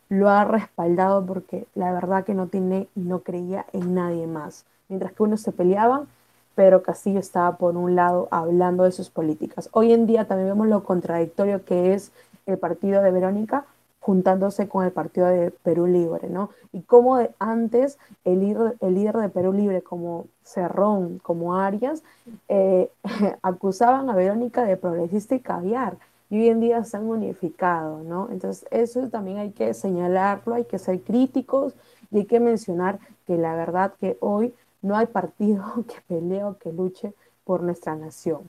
lo ha respaldado porque la verdad que no tiene y no creía en nadie más. Mientras que unos se peleaban, Pedro Castillo estaba por un lado hablando de sus políticas. Hoy en día también vemos lo contradictorio que es el partido de Verónica juntándose con el partido de Perú Libre, ¿no? Y cómo de- antes el líder, el líder de Perú Libre, como Cerrón, como Arias, eh, acusaban a Verónica de progresista y caviar, y hoy en día se han unificado, ¿no? Entonces eso también hay que señalarlo, hay que ser críticos y hay que mencionar que la verdad que hoy no hay partido que pelee o que luche por nuestra nación.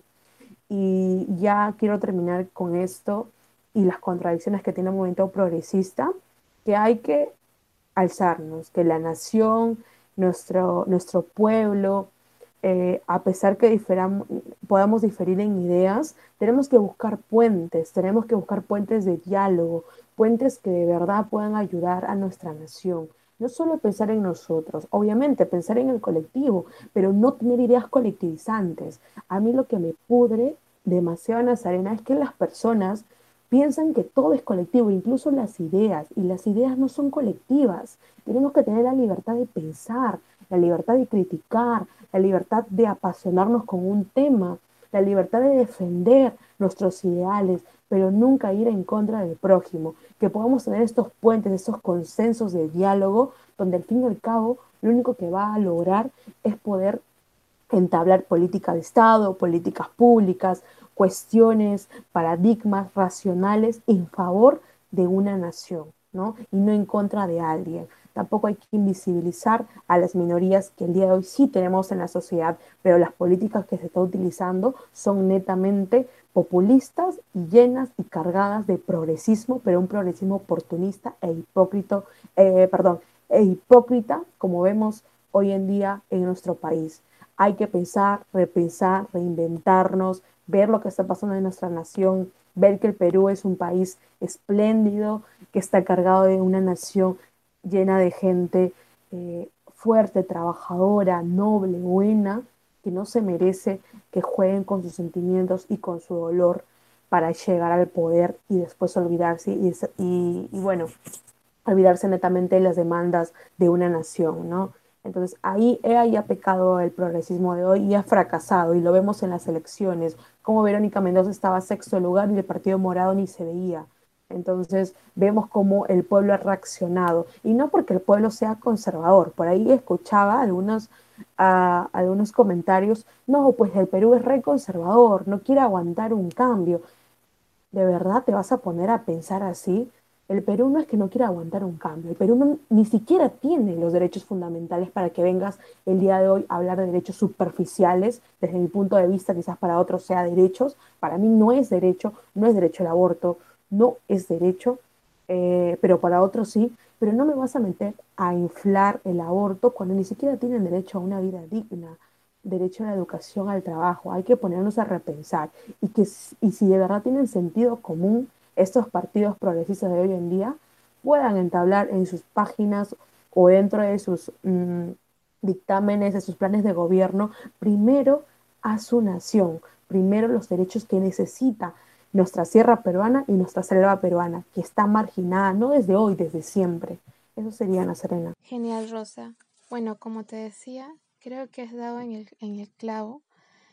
Y ya quiero terminar con esto y las contradicciones que tiene el movimiento progresista, que hay que alzarnos, que la nación, nuestro, nuestro pueblo, eh, a pesar que diferamos, podamos diferir en ideas, tenemos que buscar puentes, tenemos que buscar puentes de diálogo, puentes que de verdad puedan ayudar a nuestra nación. No solo pensar en nosotros, obviamente pensar en el colectivo, pero no tener ideas colectivizantes. A mí lo que me pudre demasiado, Nazarena, es que las personas piensan que todo es colectivo, incluso las ideas, y las ideas no son colectivas. Tenemos que tener la libertad de pensar, la libertad de criticar, la libertad de apasionarnos con un tema, la libertad de defender nuestros ideales, pero nunca ir en contra del prójimo. Que podamos tener estos puentes, estos consensos de diálogo, donde al fin y al cabo lo único que va a lograr es poder entablar política de Estado, políticas públicas, cuestiones, paradigmas racionales en favor de una nación, ¿no? Y no en contra de alguien. Tampoco hay que invisibilizar a las minorías que el día de hoy sí tenemos en la sociedad, pero las políticas que se están utilizando son netamente populistas y llenas y cargadas de progresismo, pero un progresismo oportunista e hipócrita, eh, perdón, e hipócrita, como vemos hoy en día en nuestro país. Hay que pensar, repensar, reinventarnos, ver lo que está pasando en nuestra nación, ver que el Perú es un país espléndido, que está cargado de una nación llena de gente eh, fuerte, trabajadora, noble, buena, que no se merece que jueguen con sus sentimientos y con su dolor para llegar al poder y después olvidarse y, y, y bueno, olvidarse netamente de las demandas de una nación, ¿no? Entonces ahí ahí ha pecado el progresismo de hoy y ha fracasado y lo vemos en las elecciones, como Verónica Mendoza estaba sexto lugar y el Partido Morado ni se veía. Entonces vemos cómo el pueblo ha reaccionado y no porque el pueblo sea conservador, por ahí escuchaba algunos, uh, algunos comentarios, no, pues el Perú es re conservador, no quiere aguantar un cambio. ¿De verdad te vas a poner a pensar así? El Perú no es que no quiera aguantar un cambio, el Perú no- ni siquiera tiene los derechos fundamentales para que vengas el día de hoy a hablar de derechos superficiales, desde mi punto de vista quizás para otros sea derechos, para mí no es derecho, no es derecho el aborto, no es derecho, eh, pero para otros sí, pero no me vas a meter a inflar el aborto cuando ni siquiera tienen derecho a una vida digna, derecho a la educación, al trabajo, hay que ponernos a repensar y, que, y si de verdad tienen sentido común estos partidos progresistas de hoy en día, puedan entablar en sus páginas o dentro de sus mmm, dictámenes, de sus planes de gobierno, primero a su nación, primero los derechos que necesita nuestra sierra peruana y nuestra selva peruana, que está marginada, no desde hoy, desde siempre. Eso sería, Ana Serena. Genial, Rosa. Bueno, como te decía, creo que has dado en el, en el clavo.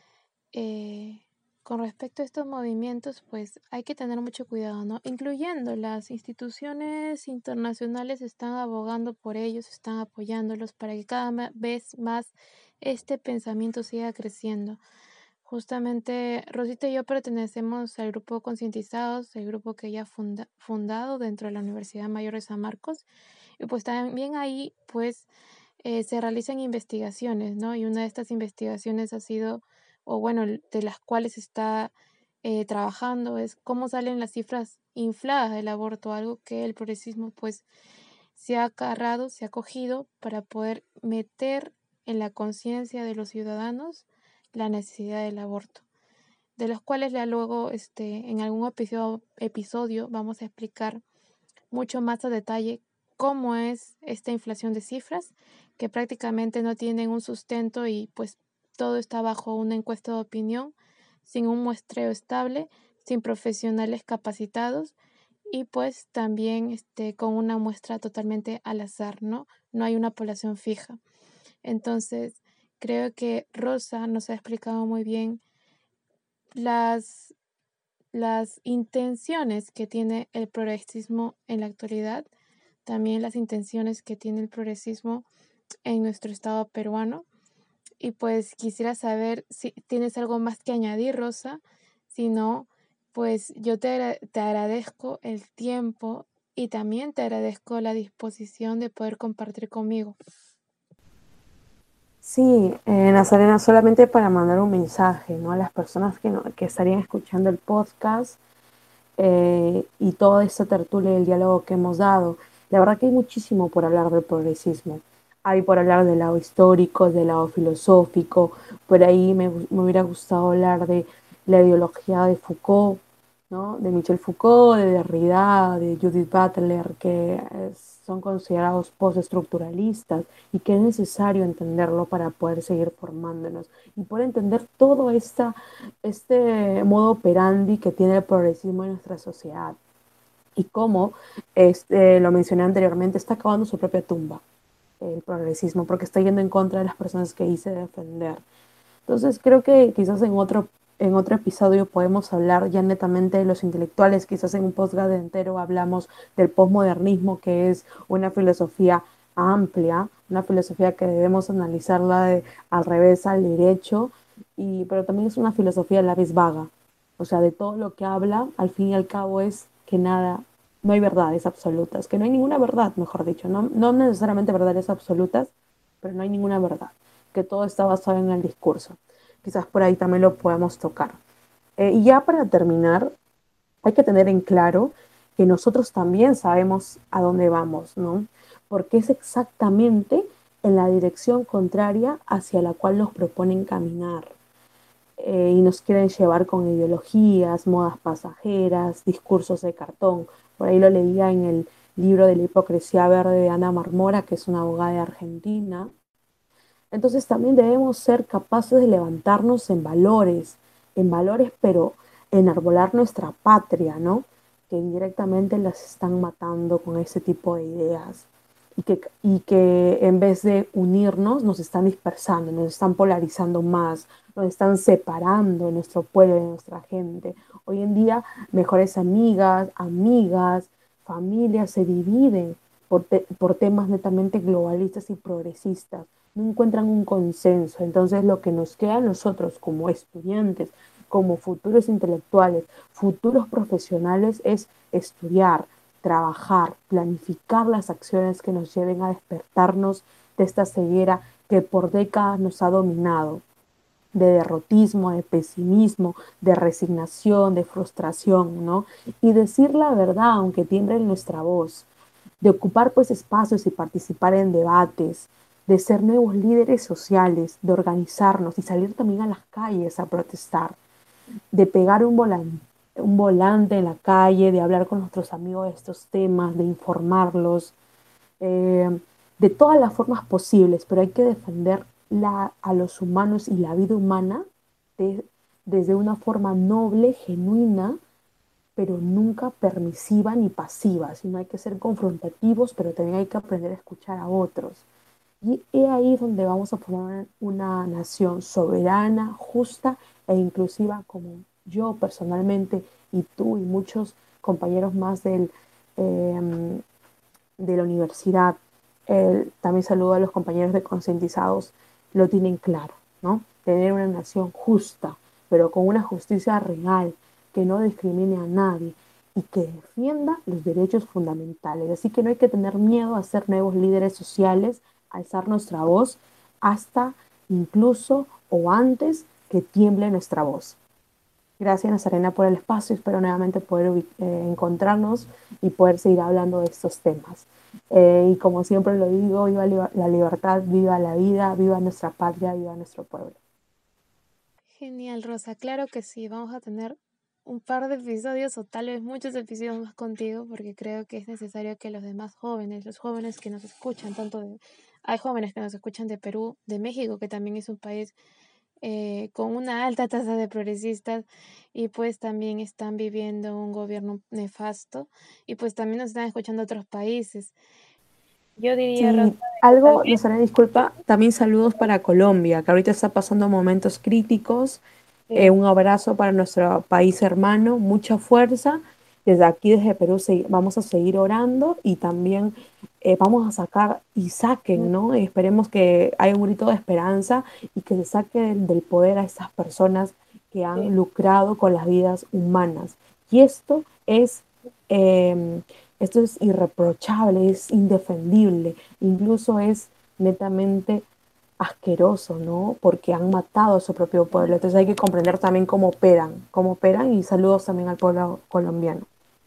Eh, con respecto a estos movimientos, pues hay que tener mucho cuidado, ¿no? Incluyendo las instituciones internacionales están abogando por ellos, están apoyándolos para que cada vez más este pensamiento siga creciendo. Justamente Rosita y yo pertenecemos al grupo Concientizados, el grupo que ya funda, fundado dentro de la Universidad Mayor de San Marcos. Y pues también ahí pues eh, se realizan investigaciones, ¿no? Y una de estas investigaciones ha sido, o bueno, de las cuales está eh, trabajando, es cómo salen las cifras infladas del aborto, algo que el progresismo pues se ha agarrado, se ha cogido para poder meter en la conciencia de los ciudadanos la necesidad del aborto, de los cuales ya luego este, en algún episodio, episodio vamos a explicar mucho más a detalle cómo es esta inflación de cifras, que prácticamente no tienen un sustento y pues todo está bajo una encuesta de opinión, sin un muestreo estable, sin profesionales capacitados y pues también este, con una muestra totalmente al azar, ¿no? No hay una población fija. Entonces, creo que Rosa nos ha explicado muy bien las, las intenciones que tiene el progresismo en la actualidad, también las intenciones que tiene el progresismo en nuestro estado peruano. Y pues quisiera saber si tienes algo más que añadir, Rosa. Si no, pues yo te, agra- te agradezco el tiempo y también te agradezco la disposición de poder compartir conmigo. Sí, eh, Nazarena, solamente para mandar un mensaje, ¿no? A las personas que, no- que estarían escuchando el podcast eh, y toda esta tertulia y el diálogo que hemos dado. La verdad que hay muchísimo por hablar del progresismo. Hay por hablar del lado histórico, del lado filosófico. Por ahí me, me hubiera gustado hablar de la ideología de Foucault, ¿no? De Michel Foucault, de Derrida, de Judith Butler, que eh, son considerados postestructuralistas y que es necesario entenderlo para poder seguir formándonos y poder entender todo esta, este modo operandi que tiene el progresismo en nuestra sociedad y cómo, este, lo mencioné anteriormente, está acabando su propia tumba el progresismo porque está yendo en contra de las personas que hice defender. Entonces creo que quizás en otro, en otro episodio podemos hablar ya netamente de los intelectuales, quizás en un podcast entero hablamos del posmodernismo, que es una filosofía amplia, una filosofía que debemos analizarla de al revés al derecho, y, pero también es una filosofía a la vez vaga. O sea, de todo lo que habla, al fin y al cabo es que nada, no hay verdades absolutas, que no hay ninguna verdad, mejor dicho, no, no necesariamente verdades absolutas, pero no hay ninguna verdad, que todo está basado en el discurso. Quizás por ahí también lo podemos tocar. Eh, y ya para terminar, hay que tener en claro que nosotros también sabemos a dónde vamos, ¿no? Porque es exactamente en la dirección contraria hacia la cual nos proponen caminar. Eh, y nos quieren llevar con ideologías, modas pasajeras, discursos de cartón. Por ahí lo leía en el libro de la hipocresía verde de Ana Marmora, que es una abogada de Argentina. Entonces también debemos ser capaces de levantarnos en valores, en valores, pero enarbolar nuestra patria, ¿no? Que indirectamente las están matando con ese tipo de ideas. Y que, y que en vez de unirnos, nos están dispersando, nos están polarizando más, nos están separando de nuestro pueblo, de nuestra gente. Hoy en día, mejores amigas, amigas, familias se dividen por, te, por temas netamente globalistas y progresistas, no encuentran un consenso. Entonces lo que nos queda a nosotros como estudiantes, como futuros intelectuales, futuros profesionales es estudiar, trabajar, planificar las acciones que nos lleven a despertarnos de esta ceguera que por décadas nos ha dominado, de derrotismo, de pesimismo, de resignación, de frustración, ¿no? Y decir la verdad, aunque tiemble en nuestra voz, de ocupar pues espacios y participar en debates, de ser nuevos líderes sociales, de organizarnos y salir también a las calles a protestar, de pegar un volante, un volante en la calle, de hablar con nuestros amigos de estos temas, de informarlos, eh, de todas las formas posibles, pero hay que defender la, a los humanos y la vida humana de, desde una forma noble, genuina, pero nunca permisiva ni pasiva, sino hay que ser confrontativos, pero también hay que aprender a escuchar a otros. Y es ahí donde vamos a formar una nación soberana, justa e inclusiva como yo personalmente y tú y muchos compañeros más del, eh, de la universidad. Eh, también saludo a los compañeros de concientizados, lo tienen claro, ¿no? Tener una nación justa, pero con una justicia real, que no discrimine a nadie y que defienda los derechos fundamentales. Así que no hay que tener miedo a ser nuevos líderes sociales, a alzar nuestra voz hasta incluso o antes que tiemble nuestra voz. Gracias, Nazarena, por el espacio. Espero nuevamente poder eh, encontrarnos y poder seguir hablando de estos temas. Eh, y como siempre lo digo, viva la libertad, viva la vida, viva nuestra patria, viva nuestro pueblo. Genial, Rosa. Claro que sí. Vamos a tener un par de episodios o tal vez muchos episodios más contigo porque creo que es necesario que los demás jóvenes, los jóvenes que nos escuchan, tanto de... Hay jóvenes que nos escuchan de Perú, de México, que también es un país eh, con una alta tasa de progresistas y pues también están viviendo un gobierno nefasto y pues también nos están escuchando otros países. Yo diría, Rosa, Sí, de que tal algo, vez Nazarena, disculpa, también saludos para Colombia, que ahorita está pasando momentos críticos. Eh, sí, un abrazo para nuestro país hermano, mucha fuerza. Desde aquí, desde Perú, se- vamos a seguir orando y también eh, vamos a sacar y saquen, ¿no? Y esperemos que haya un grito de esperanza y que se saque del, del poder a estas personas que sí, han lucrado con las vidas humanas. Y esto es, eh, esto es irreprochable, es indefendible, incluso es netamente asqueroso, ¿no? Porque han matado a su propio pueblo. Entonces hay que comprender también cómo operan, cómo operan y saludos también al pueblo colombiano.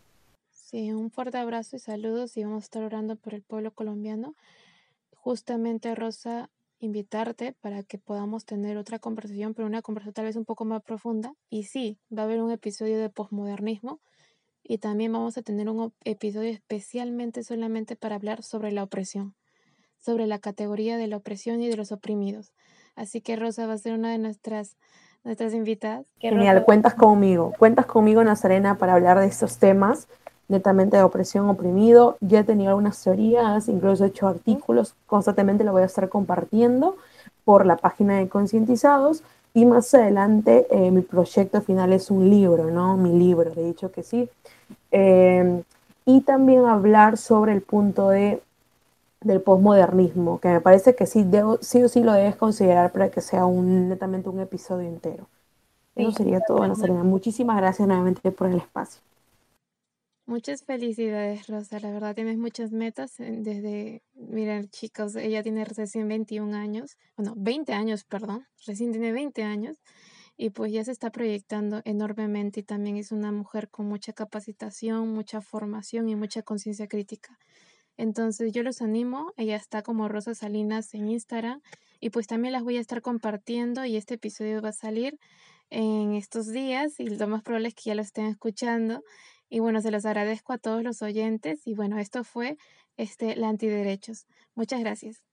sí, un fuerte abrazo y saludos y vamos a estar orando por el pueblo colombiano. Justamente, Rosa, invitarte para que podamos tener otra conversación, pero una conversación tal vez un poco más profunda. Y sí, va a haber un episodio de posmodernismo y también vamos a tener un op- episodio especialmente solamente para hablar sobre la opresión, sobre la categoría de la opresión y de los oprimidos. Así que Rosa va a ser una de nuestras, nuestras invitadas. Que Rosa Genial, va- cuentas conmigo, cuentas conmigo, Nazarena, para hablar de estos temas netamente de opresión oprimido. Ya he tenido algunas teorías, incluso he hecho artículos, constantemente lo voy a estar compartiendo por la página de Concientizados y más adelante eh, mi proyecto final es un libro, ¿no? Mi libro, he dicho que sí. Eh, y también hablar sobre el punto de del posmodernismo, que me parece que sí, debo, sí o sí lo debes considerar para que sea un, netamente un episodio entero. Eso Sí, sería todo, Ana Serena. Muchísimas gracias nuevamente por el espacio. muchas felicidades, Rosa. La verdad, tienes muchas metas. eh, Desde, miren, chicos, ella tiene recién veintiún años. Bueno, veinte años, perdón. Recién tiene veinte años. Y pues ya se está proyectando enormemente. Y también es una mujer con mucha capacitación, mucha formación y mucha conciencia crítica. Entonces, yo los animo. Ella está como Rosa Salinas en Instagram. Y pues también las voy a estar compartiendo. Y este episodio va a salir en estos días. Y lo más probable es que ya lo estén escuchando. Y bueno, se los agradezco a todos los oyentes y bueno, esto fue este, la Antiderechos. Muchas gracias.